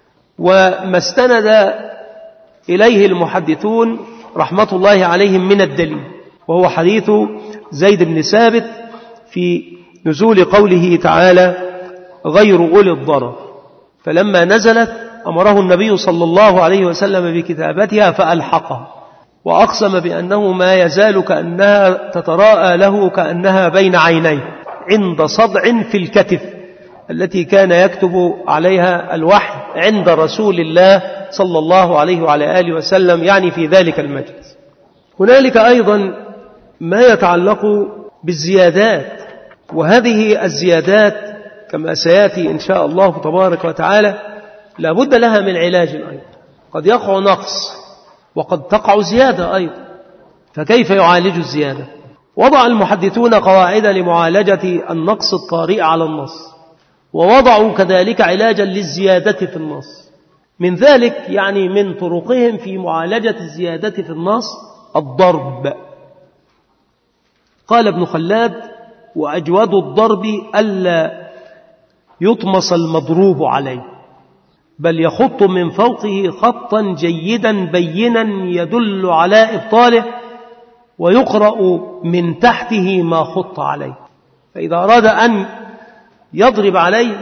وما استند إليه المحدثون رحمة الله عليهم من الدليل، وهو حديث زيد بن ثابت في نزول قوله تعالى غير أولي الضرر، فلما نزلت أمره النبي صلى الله عليه وسلم بكتابتها فألحقها، وأقسم بأنه ما يزال كأنها تتراءى له كأنها بين عينيه عند صدع في الكتف التي كان يكتب عليها الوحي عند رسول الله صلى الله عليه وعلى آله وسلم، يعني في ذلك المجلس. هنالك أيضا ما يتعلق بالزيادات، وهذه الزيادات كما سيأتي إن شاء الله تبارك وتعالى لا بد لها من علاج أيضا. قد يقع نقص وقد تقع زيادة أيضا، فكيف يعالج الزيادة؟ وضع المحدثون قواعد لمعالجة النقص الطارئ على النص، ووضعوا كذلك علاجا للزيادة في النص. من ذلك يعني من طرقهم في معالجة الزيادة في النص الضرب. قال ابن خلاد وأجود الضرب ألا يطمس المضروب عليه، بل يخط من فوقه خطا جيدا بينا يدل على إبطاله، ويقرأ من تحته ما خط عليه. فإذا أراد أن يضرب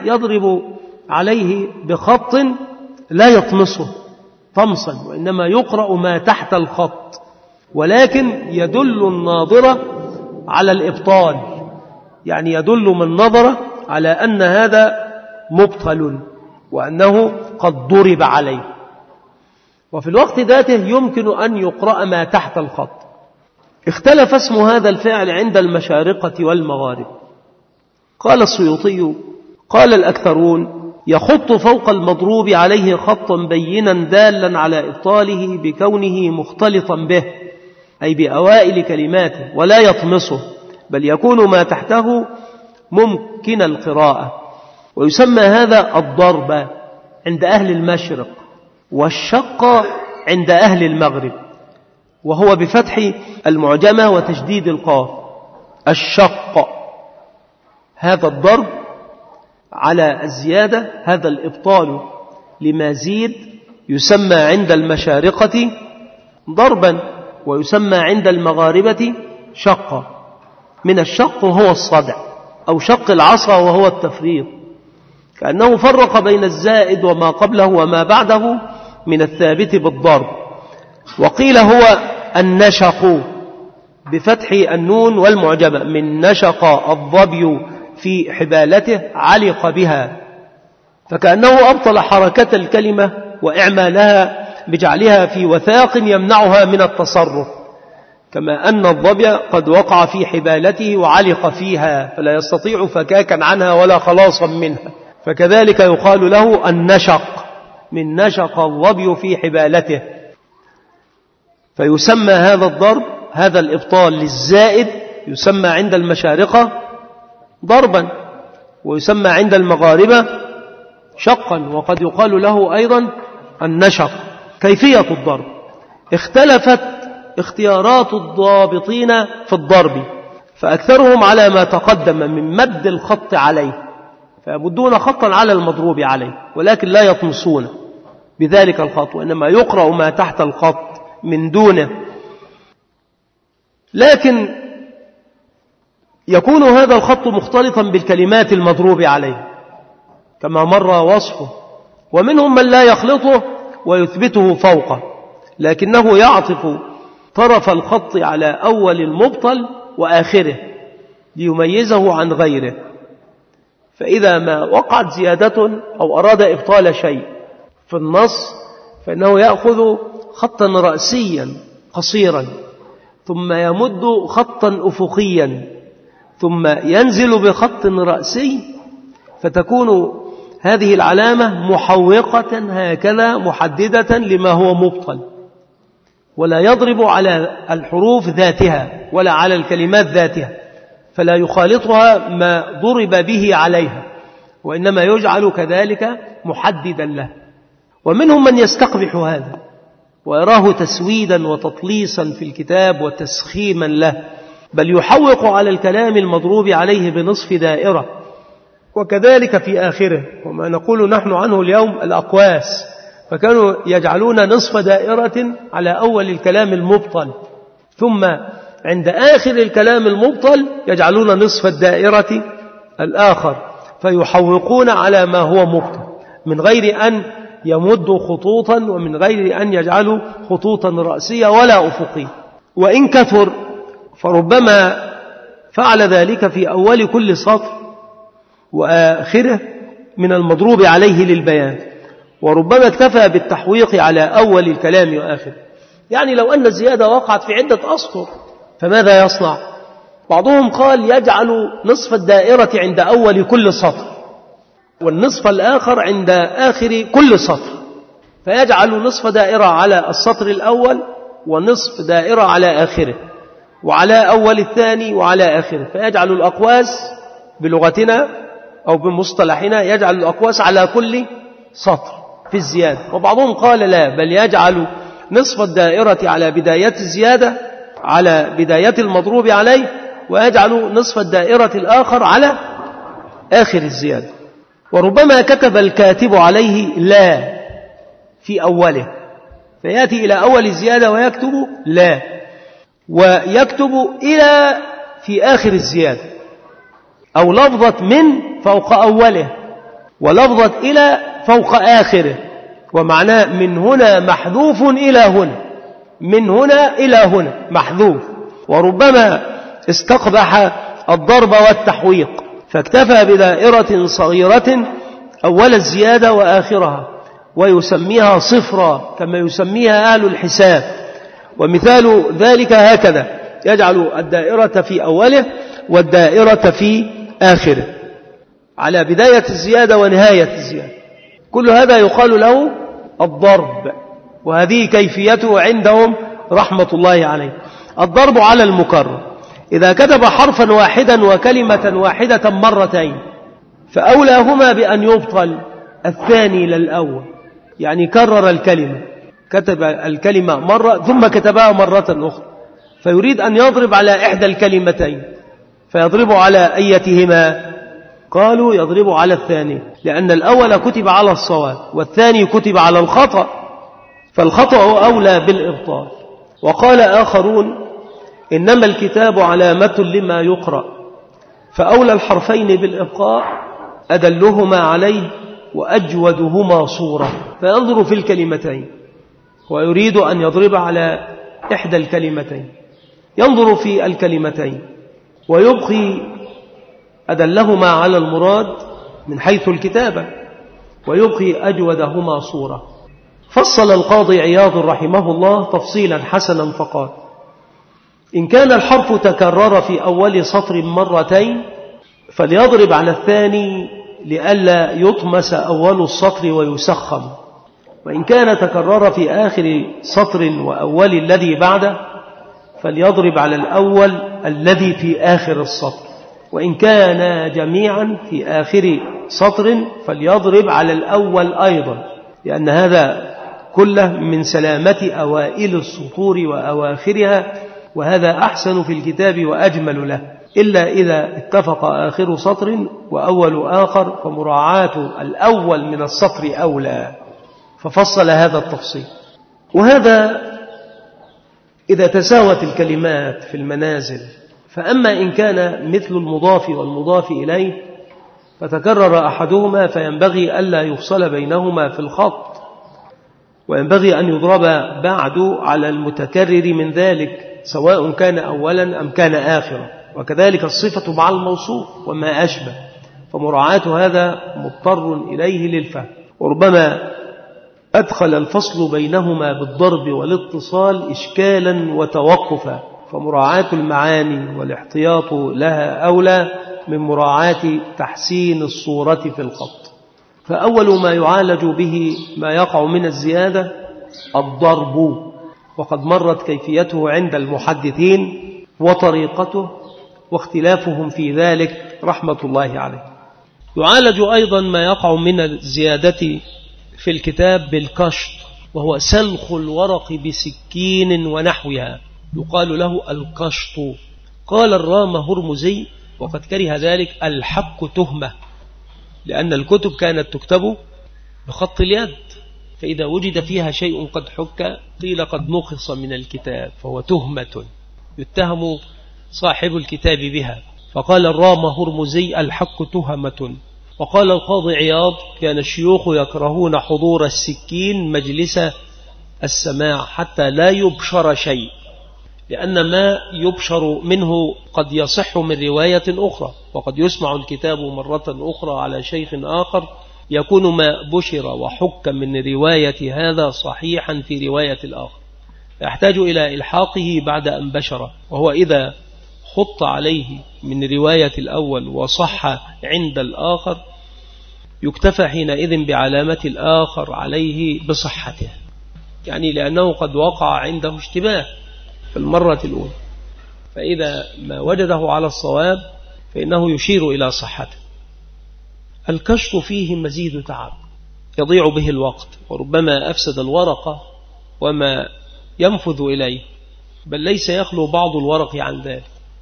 عليه بخط لا يطمسه طمسا، وإنما يقرأ ما تحت الخط، ولكن يدل الناظر على الإبطال، يعني يدل من نظر على أن هذا مبطل وأنه قد ضرب عليه. وفي الوقت ذاته يمكن أن يقرأ ما تحت الخط. اختلف اسم هذا الفعل عند المشارقة والمغارب. قال السيوطي قال الأكثرون يخط فوق المضروب عليه خطا بينا دالا على إبطاله بكونه مختلطا به، أي بأوائل كلماته، ولا يطمسه، بل يكون ما تحته ممكن القراءة. ويسمى هذا الضرب عند أهل المشرق، والشق عند أهل المغرب، وهو بفتح المعجمة وتشديد القاف. الشق هذا الضرب على الزيادة، هذا الإبطال لما زيد يسمى عند المشارقة ضربا، ويسمى عند المغاربة شقا. من الشق وهو الصدع، أو شق العصا وهو التفريط، كأنه فرق بين الزائد وما قبله وما بعده من الثابت بالضرب. وقيل هو النشق بفتح النون والمعجمة، من نشق الظبي في حبالته علق بها، فكأنه أبطل حركة الكلمة وإعمالها بجعلها في وثاق يمنعها من التصرف، كما أن الظبي قد وقع في حبالته وعلق فيها فلا يستطيع فكاكا عنها ولا خلاصا منها، فكذلك يقال له النشق، من نشق الظبي في حبالته. فيسمى هذا الضرب، هذا الإبطال للزائد، يسمى عند المشارقة ضربا، ويسمى عند المغاربة شقا، وقد يقال له أيضا النشق. كيفية الضرب اختلفت اختيارات الضابطين في الضرب، فأكثرهم على ما تقدم من مد الخط عليه، فيمدون خطا على المضروب عليه، ولكن لا يطمسون بذلك الخط، وإنما يقرأ ما تحت الخط من دونه. لكن يكون هذا الخط مختلطا بالكلمات المضروب عليه كما مر وصفه، ومنهم من لا يخلطه ويثبته فوقه، لكنه يعطف طرف الخط على أول المبطل وآخره ليميزه عن غيره. فإذا ما وقعت زيادة أو أراد إبطال شيء في النص فإنه يأخذ خطا رأسيا قصيرا، ثم يمد خطا أفقيا، ثم ينزل بخط رأسي، فتكون هذه العلامة محوقة هكذا محددة لما هو مبطل، ولا يضرب على الحروف ذاتها ولا على الكلمات ذاتها، فلا يخالطها ما ضرب به عليها، وإنما يجعل كذلك محددا له. ومنهم من يستقبح هذا ويراه تسويدا وتطليصا في الكتاب وتسخيما له، بل يحوق على الكلام المضروب عليه بنصف دائرة، وكذلك في آخره، وما نقول نحن عنه اليوم الأقواس، فكانوا يجعلون نصف دائرة على أول الكلام المبطل، ثم عند آخر الكلام المبطل يجعلون نصف الدائرة الآخر، فيحوقون على ما هو مبطل من غير أن يمدوا خطوطا ومن غير أن يجعلوا خطوطا رأسية ولا أفقية. وإن كثر فربما فعل ذلك في أول كل سطر وآخره من المضروب عليه للبيان، وربما اكتفى بالتحويق على أول الكلام وآخره. يعني لو أن الزيادة وقعت في عدة أسطر فماذا يصنع؟ بعضهم قال يجعل نصف الدائرة عند أول كل سطر، والنصف الآخر عند آخر كل سطر، فيجعل نصف دائرة على السطر الأول ونصف دائرة على آخره، وعلى أول الثاني وعلى آخره، فيجعل الأقواس بلغتنا أو بمصطلحنا يجعل الأقواس على كل سطر في الزيادة. وبعضهم قال لا، بل يجعل نصف الدائرة على بداية الزيادة على بداية المضروب عليه، ويجعل نصف الدائرة الآخر على آخر الزيادة. وربما كتب الكاتب عليه لا في أوله، فيأتي إلى أول الزيادة ويكتب لا، ويكتب إلى في آخر الزيادة، أو لفظة من فوق أوله ولفظة إلى فوق آخره، ومعناه من هنا محذوف إلى هنا، من هنا إلى هنا محذوف. وربما استقبح الضرب والتحويق فاكتفى بدائرة صغيرة أول الزيادة وآخرها، ويسميها صفرا كما يسميها أهل الحساب. ومثال ذلك هكذا، يجعل الدائرة في أوله والدائرة في آخره على بداية الزيادة ونهاية الزيادة. كل هذا يقال له الضرب، وهذه كيفيته عندهم رحمة الله عليه. الضرب على المكرر، إذا كتب حرفا واحدا وكلمة واحدة مرتين فأولاهما بأن يبطل الثاني للأول، يعني كرر الكلمة، كتب الكلمة مرة ثم كتبها مرة أخرى، فيريد أن يضرب على إحدى الكلمتين، فيضرب على أيتهما؟ قالوا يضرب على الثاني، لأن الأول كتب على الصواب والثاني كتب على الخطأ، فالخطأ أولى بالإبطال. وقال آخرون إنما الكتاب علامة لما يقرأ، فأولى الحرفين بالإبقاء أدلهما عليه وأجودهما صورة، فينظر في الكلمتين ويريد أن يضرب على إحدى الكلمتين، ينظر في الكلمتين ويبقي أدلهما على المراد من حيث الكتابة ويبقي أجودهما صورة. فصل القاضي عياض رحمه الله تفصيلا حسنا فقال: إن كان الحرف تكرر في أول سطر مرتين فليضرب على الثاني لئلا يطمس أول السطر ويسخم، وإن كان تكرر في آخر سطر وأول الذي بعده فليضرب على الأول الذي في آخر السطر، وإن كان جميعا في آخر سطر فليضرب على الأول أيضا، لأن هذا كله من سلامة أوائل السطور وأواخرها، وهذا أحسن في الكتاب وأجمل له، إلا إذا اتفق آخر سطر وأول آخر فمراعاة الأول من السطر أولى. ففصل هذا التفصيل. وهذا إذا تساوت الكلمات في المنازل. فأما إن كان مثل المضاف والمضاف إليه فتكرر أحدهما فينبغي ألا يفصل بينهما في الخط، وينبغي أن يضرب بعد على المتكرر من ذلك سواء كان أولا أم كان آخرا، وكذلك الصفة مع الموصوف وما أشبه، فمراعاة هذا مضطر إليه للفهم. وربما أدخل الفصل بينهما بالضرب والاتصال إشكالا وتوقفا، فمراعاة المعاني والاحتياط لها أولى من مراعاة تحسين الصورة في الخط. فأول ما يعالج به ما يقع من الزيادة الضرب، وقد مرت كيفيته عند المحدثين وطريقته واختلافهم في ذلك رحمة الله عليه. يعالج أيضا ما يقع من الزيادة في الكتاب بالكشط، وهو سلخ الورق بسكين ونحوها، يقال له الكشط. قال الرام هرمزي وقد كره ذلك الحك تهمة، لأن الكتب كانت تكتب بخط اليد، فإذا وجد فيها شيء قد حك قيل قد نقص من الكتاب، فهو تهمة يتهم صاحب الكتاب بها. فقال الرام هرمزي الحك تهمة. وقال القاضي عياض كان الشيوخ يكرهون حضور السكين مجلس السماع حتى لا يبشر شيء، لأن ما يبشر منه قد يصح من رواية أخرى، وقد يسمع الكتاب مرة أخرى على شيخ آخر يكون ما بشر وحك من رواية هذا صحيحا في رواية الآخر، يحتاج إلى إلحاقه بعد أن بشر، وهو إذا خط عليه من رواية الأول وصح عند الآخر يكتفى حينئذ بعلامة الآخر عليه بصحته، يعني لأنه قد وقع عنده اشتباه في المرة الأولى، فإذا ما وجده على الصواب فإنه يشير إلى صحته. الكشف فيه مزيد تعب يضيع به الوقت، وربما أفسد الورقة وما ينفذ إليه، بل ليس يخلو بعض الورق عن ذلك.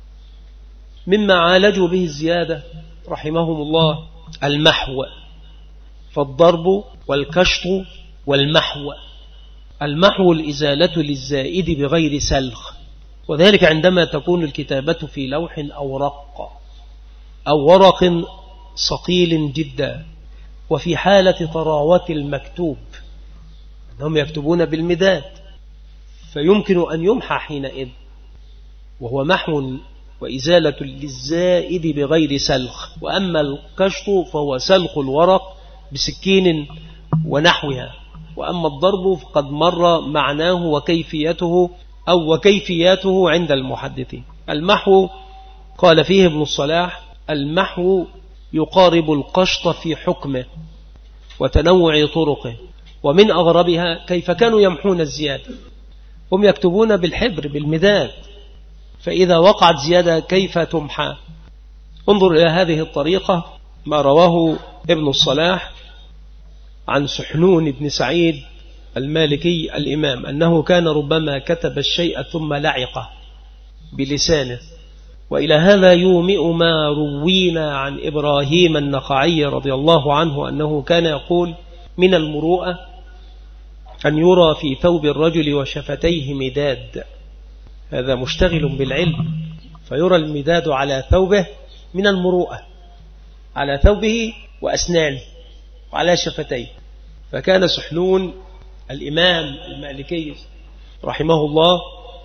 مما عالجوا به الزيادة رحمهم الله المحو، فالضرب والكشط والمحو. المحو الإزالة للزائد بغير سلخ، وذلك عندما تكون الكتابة في لوح أو رق أو ورق صقيل جدا، وفي حالة طراوة المكتوب أنهم يكتبون بالمداد فيمكن أن يمحى حينئذ، وهو محو وإزالة للزائد بغير سلخ. وأما الكشط فهو سلخ الورق بسكين ونحوها، وأما الضرب فقد مر معناه وكيفيته أو وكيفياته عند المحدثين. المحو قال فيه ابن الصلاح المحو يقارب القشط في حكمه وتنوع طرقه، ومن أغربها كيف كانوا يمحون الزيادة، هم يكتبون بالحبر بالمداد، فإذا وقعت زيادة كيف تمحى؟ انظر إلى هذه الطريقة ما رواه ابن الصلاح عن سحنون بن سعيد المالكي الإمام أنه كان ربما كتب الشيء ثم لعقه بلسانه. وإلى هذا يومئ ما روينا عن إبراهيم النخعي رضي الله عنه أنه كان يقول من المروءة أن يرى في ثوب الرجل وشفتيه مداد. هذا مشتغل بالعلم، فيرى المداد على ثوبه من المروءة، على ثوبه وأسنانه وعلى شفتيه. فكان سحنون الإمام المالكي رحمه الله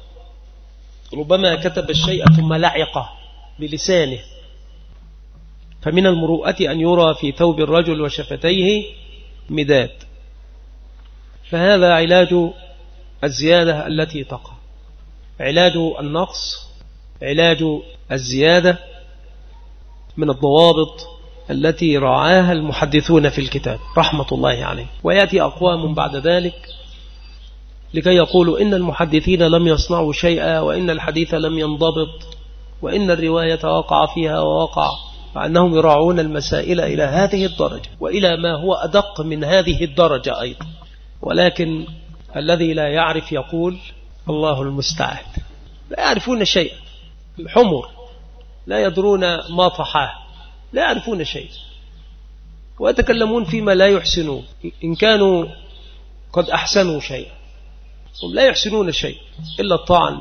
ربما كتب الشيء ثم لعقه بلسانه، فمن المروءة أن يرى في ثوب الرجل وشفتيه مداد. فهذا علاج الزيادة التي تقع، علاج النقص، علاج الزيادة من الضوابط التي رعاها المحدثون في الكتاب رحمة الله عليه. ويأتي أقوام بعد ذلك لكي يقولوا إن المحدثين لم يصنعوا شيئا، وإن الحديث لم ينضبط، وإن الرواية وقع فيها ووقع، فأنهم يراعون المسائل إلى هذه الدرجة وإلى ما هو أدق من هذه الدرجة أيضا. ولكن الذي لا يعرف يقول الله المستعان، لا يعرفون شيئا، الحمر لا يدرون ما طحاه، لا يعرفون شيء، ويتكلمون فيما لا يحسنون، إن كانوا قد أحسنوا شيئا. هم لا يحسنون شيء إلا الطعن،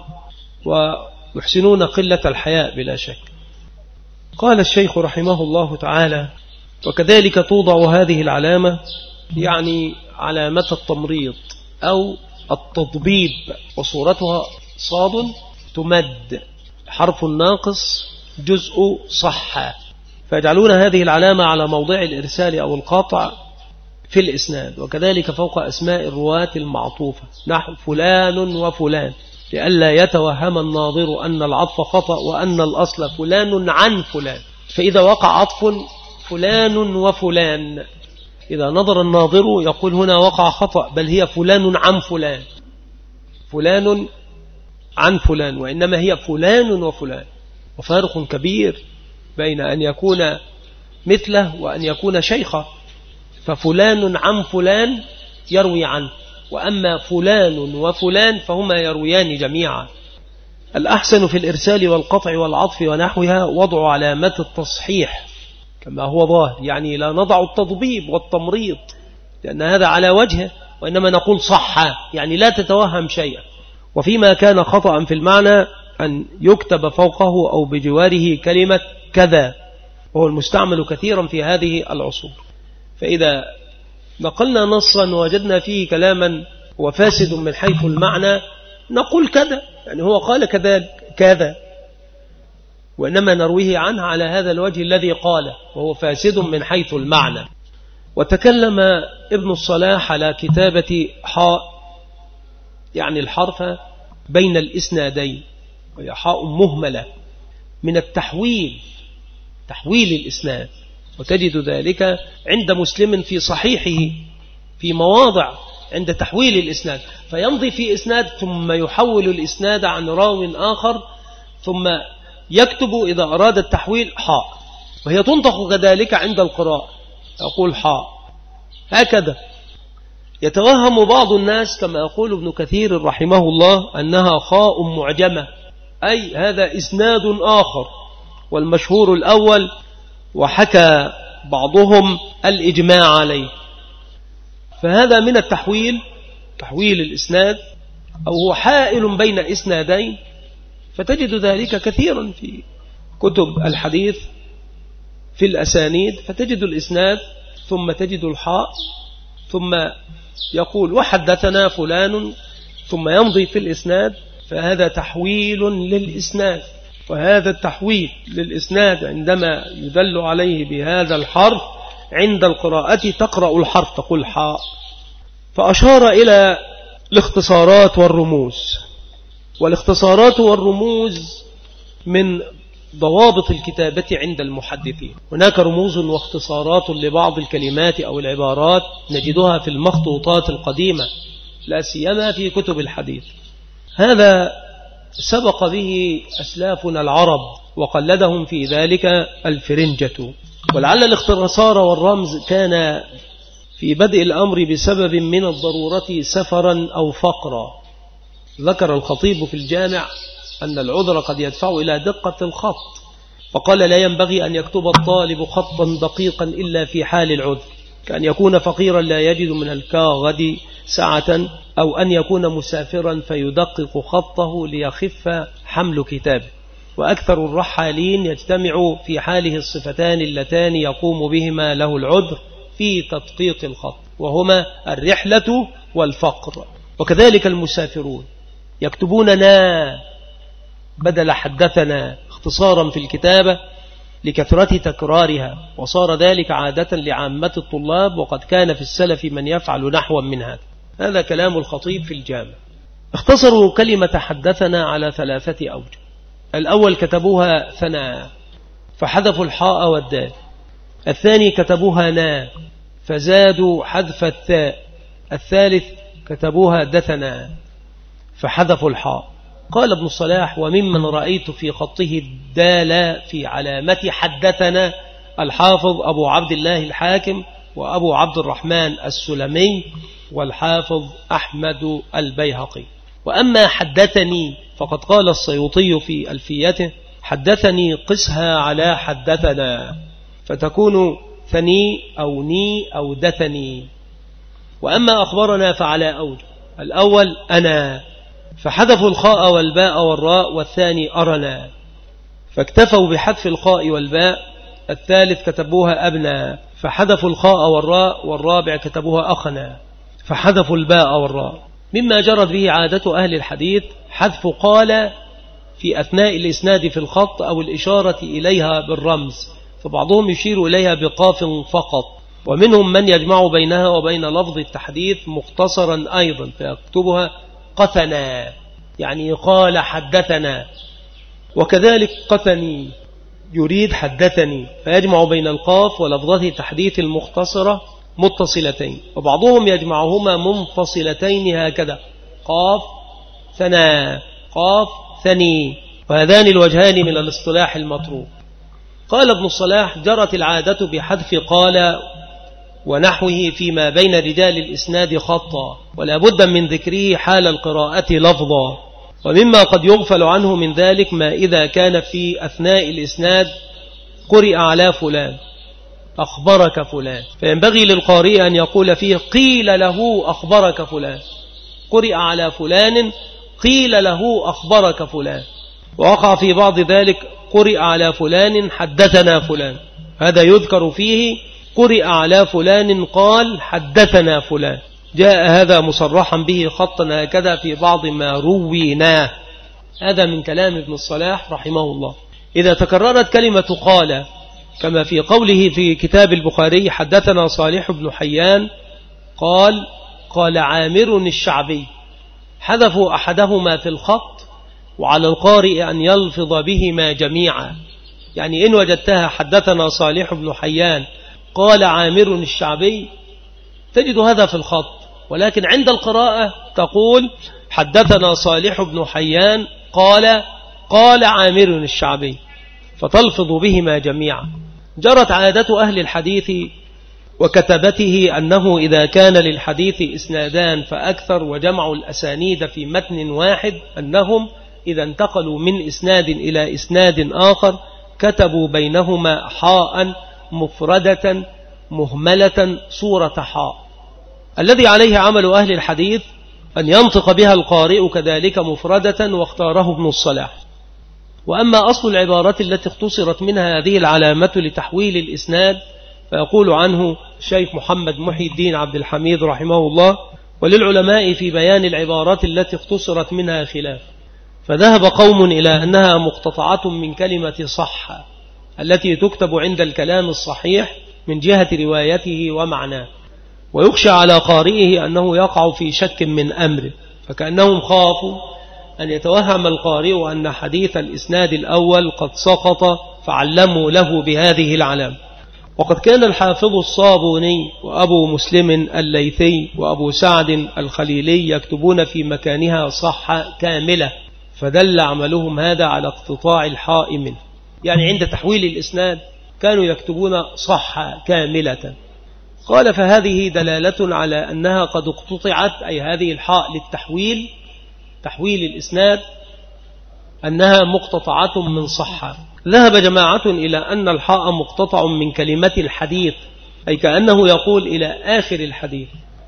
ويحسنون قلة الحياء بلا شك. قال الشيخ رحمه الله تعالى: وكذلك توضع هذه العلامة، يعني علامة التمريض أو التضبيب، وصورتها صاد تمد، حرف الناقص جزء صحة، فيجعلون هذه العلامة على موضع الإرسال أو القطع في الإسناد. وكذلك فوق أسماء الرواة المعطوفة، نحو فلان وفلان، لئلا يتوهم الناظر أن العطف خطأ وأن الأصل فلان عن فلان. فإذا وقع عطف فلان وفلان، إذا نظر الناظر يقول هنا وقع خطأ، بل هي فلان عن فلان، فلان عن فلان، وإنما هي فلان وفلان. وفارق كبير بين أن يكون مثله وأن يكون شيخه. ففلان عن فلان يروي عنه، وأما فلان وفلان فهما يرويان جميعا. الأحسن في الإرسال والقطع والعطف ونحوها وضع علامة التصحيح كما هو ظاهر، يعني لا نضع التضبيب والتمريض لأن هذا على وجهه، وإنما نقول صح، يعني لا تتوهم شيئا. وفيما كان خطأ في المعنى أن يكتب فوقه أو بجواره كلمة كذا، وهو المستعمل كثيرا في هذه العصور. فإذا نقلنا نصا ووجدنا فيه كلاما هو فاسد من حيث المعنى نقول كذا، يعني هو قال كذا، وإنما نرويه عنه على هذا الوجه الذي قاله، وهو فاسد من حيث المعنى. وتكلم ابن الصلاح على كتابة حاء، يعني الحرف بين الإسنادين، وهي حاء مهملة من التحويل، تحويل الإسناد. وتجد ذلك عند مسلم في صحيحه في مواضع عند تحويل الإسناد، فيمضي في إسناد ثم يحول الإسناد عن راو آخر، ثم يكتب إذا أراد التحويل حاء، وهي تنطق كذلك عند القراءة، يقول حاء هكذا. يتوهم بعض الناس كما يقول ابن كثير رحمه الله أنها خاء معجمة، أي هذا إسناد آخر، والمشهور الأول، وحكى بعضهم الإجماع عليه. فهذا من التحويل، تحويل الإسناد، أو هو حائل بين إسنادين. فتجد ذلك كثيرا في كتب الحديث في الأسانيد، فتجد الإسناد ثم تجد الحاء، ثم يقول وحدثنا فلان، ثم يمضي في الإسناد، فهذا تحويل للإسناد. وهذا التحويل للإسناد عندما يدل عليه بهذا الحرف عند القراءة تقرأ الحرف تقول حاء. فأشار إلى الاختصارات والرموز، والاختصارات والرموز من ضوابط الكتابة عند المحدثين. هناك رموز واختصارات لبعض الكلمات أو العبارات نجدها في المخطوطات القديمة، لا سيما في كتب الحديث. هذا سبق به أسلافنا العرب وقلدهم في ذلك الفرنجة. ولعل الاختصار والرمز كان في بدء الأمر بسبب من الضرورة سفرا أو فقرا. ذكر الخطيب في الجامع أن العذر قد يدفع إلى دقة الخط، فقال لا ينبغي أن يكتب الطالب خطا دقيقا إلا في حال العذر، كأن يكون فقيرا لا يجد من الكاغد ساعة، أو أن يكون مسافرا فيدقق خطه ليخف حمل كتابه. وأكثر الرحالين يجتمع في حاله الصفتان اللتان يقوم بهما له العذر في تدقيق الخط، وهما الرحلة والفقر. وكذلك المسافرون يكتبوننا بدل حدثنا اختصارا في الكتابة لكثرة تكرارها، وصار ذلك عادة لعامة الطلاب، وقد كان في السلف من يفعل نحوا من هذا. هذا كلام الخطيب في الجامع. اختصروا كلمة حدثنا على 3 أوجه. الأول كتبوها ثناء فحذفوا الحاء والدال. الثاني كتبوها نا فزادوا حذف الثاء. الثالث كتبوها دثنا فحذفوا الحاء. قال ابن الصلاح: وممن رأيت في خطه الدال في علامة حدثنا الحافظ أبو عبد الله الحاكم، وأبو عبد الرحمن السلمي، والحافظ أحمد البيهقي. وأما حدثني فقد قال السيوطي في ألفيته: حدثني قسها على حدثنا، فتكون ثني أو ني أو دثني. وأما أخبرنا فعلى أوجه. الأول أنا فحذفوا الخاء والباء والراء، والثاني أرنا فاكتفوا بحذف الخاء والباء. الثالث كتبوها أبنا فحذفوا الخاء والراء، والرابع كتبوها أخنا فحذفوا الباء والراء. مما جرت به عادة أهل الحديث حذف قال في أثناء الإسناد في الخط أو الإشارة إليها بالرمز، فبعضهم يشير إليها بقاف فقط، ومنهم من يجمع بينها وبين لفظ التحديث مختصرا أيضا فيكتبها قثنا، يعني قال حدثنا. وكذلك قثني يريد حدثني، فيجمع بين القاف ولفظة التحديث المختصرة متصلتين، وبعضهم يجمعهما منفصلتين هكذا: قاف ثنا قاف ثني. وهذان الوجهان من الاصطلاح المطروق. قال ابن الصلاح: جرت العادة بحذف قال ونحوه فيما بين رجال الإسناد خطا، ولا بد من ذكره حال القراءة لفظا. ومما قد يغفل عنه من ذلك ما إذا كان في أثناء الإسناد قرئ على فلان أخبرك فلان، فينبغي للقارئ أن يقول فيه قيل له أخبرك فلان، قرئ على فلان قيل له أخبرك فلان. ووقع في بعض ذلك قرئ على فلان حدثنا فلان، هذا يذكر فيه قرئ على فلان قال حدثنا فلان. جاء هذا مصرحا به خطا هكذا في بعض ما رويناه. هذا من كلام ابن الصلاح رحمه الله. إذا تكررت كلمة قال كما في قوله في كتاب البخاري: حدثنا صالح بن حيان قال عامر الشعبي، حذفوا أحدهما في الخط، وعلى القارئ أن يلفظ بهما جميعا. يعني إن وجدتها حدثنا صالح بن حيان قال عامر الشعبي تجد هذا في الخط، ولكن عند القراءة تقول حدثنا صالح بن حيان قال عامر الشعبي، فتلفظ بهما جميعا. جرت عادة أهل الحديث وكتبته أنه إذا كان للحديث إسنادان فأكثر وجمعوا الأسانيد في متن واحد، أنهم إذا انتقلوا من إسناد إلى إسناد آخر كتبوا بينهما حاء مفردة مهملة صورة حاء. الذي عليه عمل أهل الحديث أن ينطق بها القارئ كذلك مفردة، واختاره ابن الصلاح. وأما أصل العبارات التي اختصرت منها هذه العلامة لتحويل الإسناد فيقول عنه الشيخ محمد محي الدين عبد الحميد رحمه الله: وللعلماء في بيان العبارات التي اختصرت منها خلاف، فذهب قوم إلى أنها مقتطعة من كلمة صح التي تكتب عند الكلام الصحيح من جهة روايته ومعناه، ويخشى على قارئه أنه يقع في شك من أمره، فكأنهم خافوا أن يتوهم القارئ أن حديث الإسناد الأول قد سقط، فعلموا له بهذه العلامة. وقد كان الحافظ الصابوني وأبو مسلم الليثي وأبو سعد الخليلي يكتبون في مكانها صح كاملة، فدل عملهم هذا على اقتطاع الحاء منه. يعني عند تحويل الإسناد كانوا يكتبون صح كاملة. قال: فهذه دلالة على أنها قد اقتطعت، أي هذه الحاء للتحويل، تحويل الإسناد، أنها مقتطعة من صح. ذهب جماعة إلى أن الحاء مقتطع من كلمة الحديث، أي كأنه يقول إلى آخر الحديث،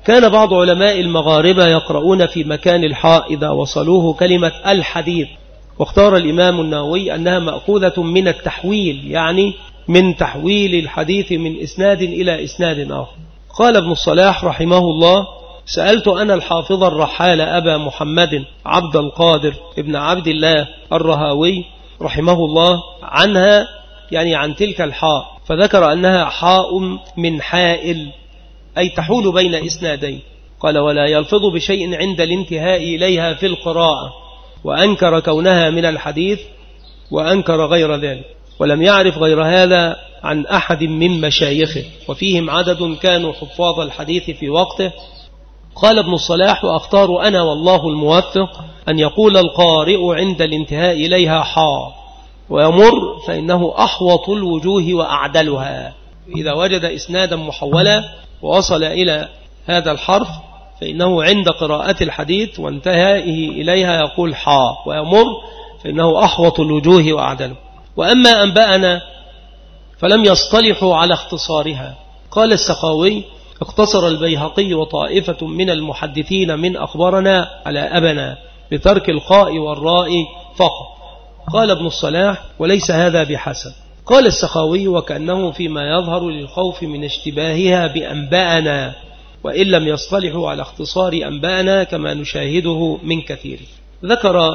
كان بعض علماء المغاربة يقرؤون في مكان الحاء إذا وصلوه كلمة الحديث، واختار الإمام النووي أنها مأخوذة من التحويل، يعني من تحويل الحديث من إسناد إلى إسناد آخر. قال ابن الصلاح رحمه الله: سألت أنا الحافظ الرحال أبا محمد عبد القادر ابن عبد الله الرهاوي رحمه الله عنها، يعني عن تلك الحاء، فذكر أنها حاء من حائل، أي تحول بين إسنادين. قال: ولا يلفظ بشيء عند الانتهاء إليها في القراءة، وأنكر كونها من الحديث وأنكر غير ذلك، ولم يعرف غير هذا عن أحد من مشايخه، وفيهم عدد كانوا حفاظ الحديث في وقته. قال ابن الصلاح: وأختار أنا والله الموفق أن يقول القارئ عند الانتهاء إليها حاء، ويمر فإنه أحوط الوجوه وأعدلها. إذا وجد إسنادا محولا ووصل إلى هذا الحرف فإنه عند قراءة الحديث وانتهائه إليها يقول حاء، ويمر فإنه أحوط الوجوه وأعدله. وأما أنبأنا فلم يصطلحوا على اختصارها. قال السخاوي: اقتصر البيهقي وطائفة من المحدثين من أخبرنا على أبنا بترك القاء والراء فقط. قال ابن الصلاح: وليس هذا بحسن. قال السخاوي: وكأنه فيما يظهر للخوف من اشتباهها بأنبأنا، وإن لم يصطلحوا على اختصار أنبأنا كما نشاهده من كثير. ذكر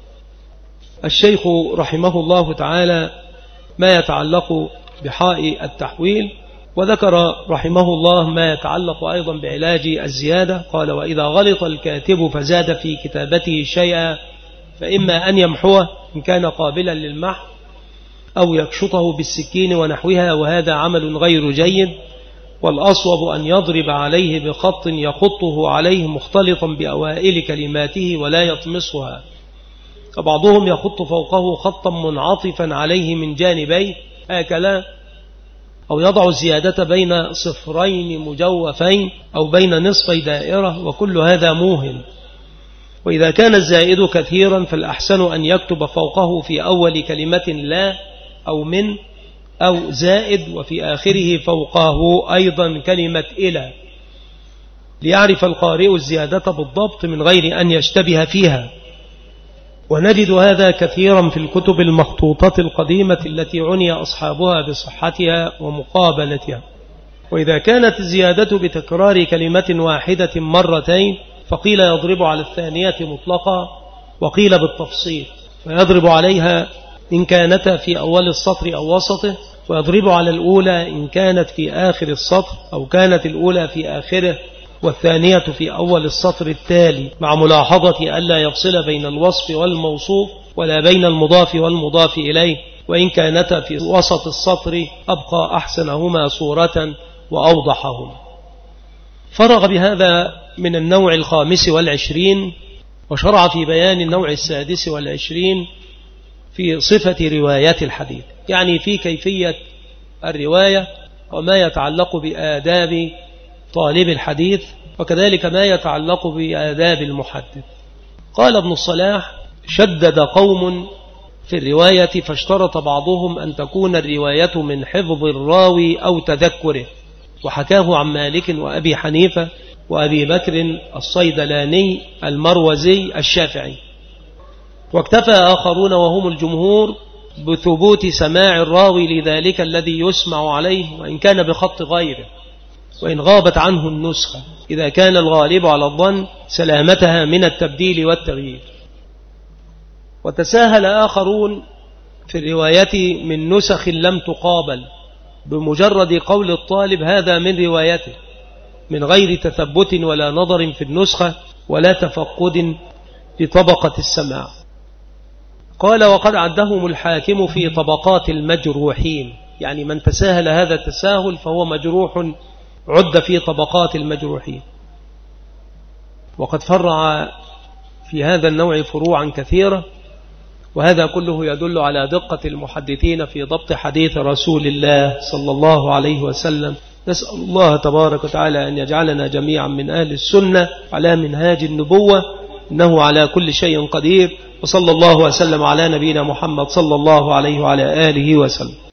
الشيخ رحمه الله تعالى ما يتعلق بحاء التحويل، وذكر رحمه الله ما يتعلق أيضا بعلاج الزيادة. قال: وإذا غلط الكاتب فزاد في كتابته شيئا فإما أن يمحوه إن كان قابلا للمحو، أو يكشطه بالسكين ونحوها، وهذا عمل غير جيد، والأصوب أن يضرب عليه بخط يخطه عليه مختلطا بأوائل كلماته ولا يطمسها، فبعضهم يخط فوقه خطا منعطفا عليه من جانبيه هكذا، أو يضع الزيادة بين صفرين مجوفين أو بين نصفي دائرة، وكل هذا موهن. وإذا كان الزائد كثيرا فالأحسن أن يكتب فوقه في أول كلمة لا أو من أو زائد، وفي آخره فوقه أيضا كلمة إلى، ليعرف القارئ الزيادة بالضبط من غير أن يشتبه فيها. ونجد هذا كثيرا في الكتب المخطوطة القديمة التي عني أصحابها بصحتها ومقابلتها. وإذا كانت الزيادة بتكرار كلمة واحدة مرتين فقيل يضرب على الثانية مطلقا، وقيل بالتفصيل، فيضرب عليها إن كانت في أول السطر أو وسطه، ويضرب على الأولى إن كانت في آخر السطر أو كانت الأولى في آخره والثانية في أول السطر التالي، مع ملاحظة ألا يفصل بين الوصف والموصوف ولا بين المضاف والمضاف إليه، وإن كانتا في وسط السطر أبقى أحسنهما صورة وأوضحهما. فرغ بهذا من النوع 25 وشرع في بيان النوع 26 في صفة رواية الحديث، يعني في كيفية الرواية وما يتعلق بآداب طالب الحديث، وكذلك ما يتعلق بآداب المحدث. قال ابن الصلاح: شدد قوم في الرواية فاشترط بعضهم أن تكون الرواية من حفظ الراوي أو تذكره، وحكاه عن مالك وأبي حنيفة وأبي بكر الصيدلاني المروزي الشافعي. واكتفى آخرون وهم الجمهور بثبوت سماع الراوي لذلك الذي يسمع عليه وإن كان بخط غيره، وإن غابت عنه النسخة، إذا كان الغالب على الظن سلامتها من التبديل والتغيير. وتساهل آخرون في الرواية من نسخ لم تقابل بمجرد قول الطالب هذا من روايته، من غير تثبت ولا نظر في النسخة ولا تفقد لطبقة السماع. قال: وقد عدهم الحاكم في طبقات المجروحين، يعني من تساهل هذا التساهل فهو مجروح، عد في طبقات المجروحين. وقد فرع في هذا النوع فروعا كثيرة، وهذا كله يدل على دقة المحدثين في ضبط حديث رسول الله صلى الله عليه وسلم. نسأل الله تبارك وتعالى أن يجعلنا جميعا من أهل السنة على منهاج النبوة، إنه على كل شيء قدير. وصلى الله وسلم على نبينا محمد صلى الله عليه وعلى آله وسلم.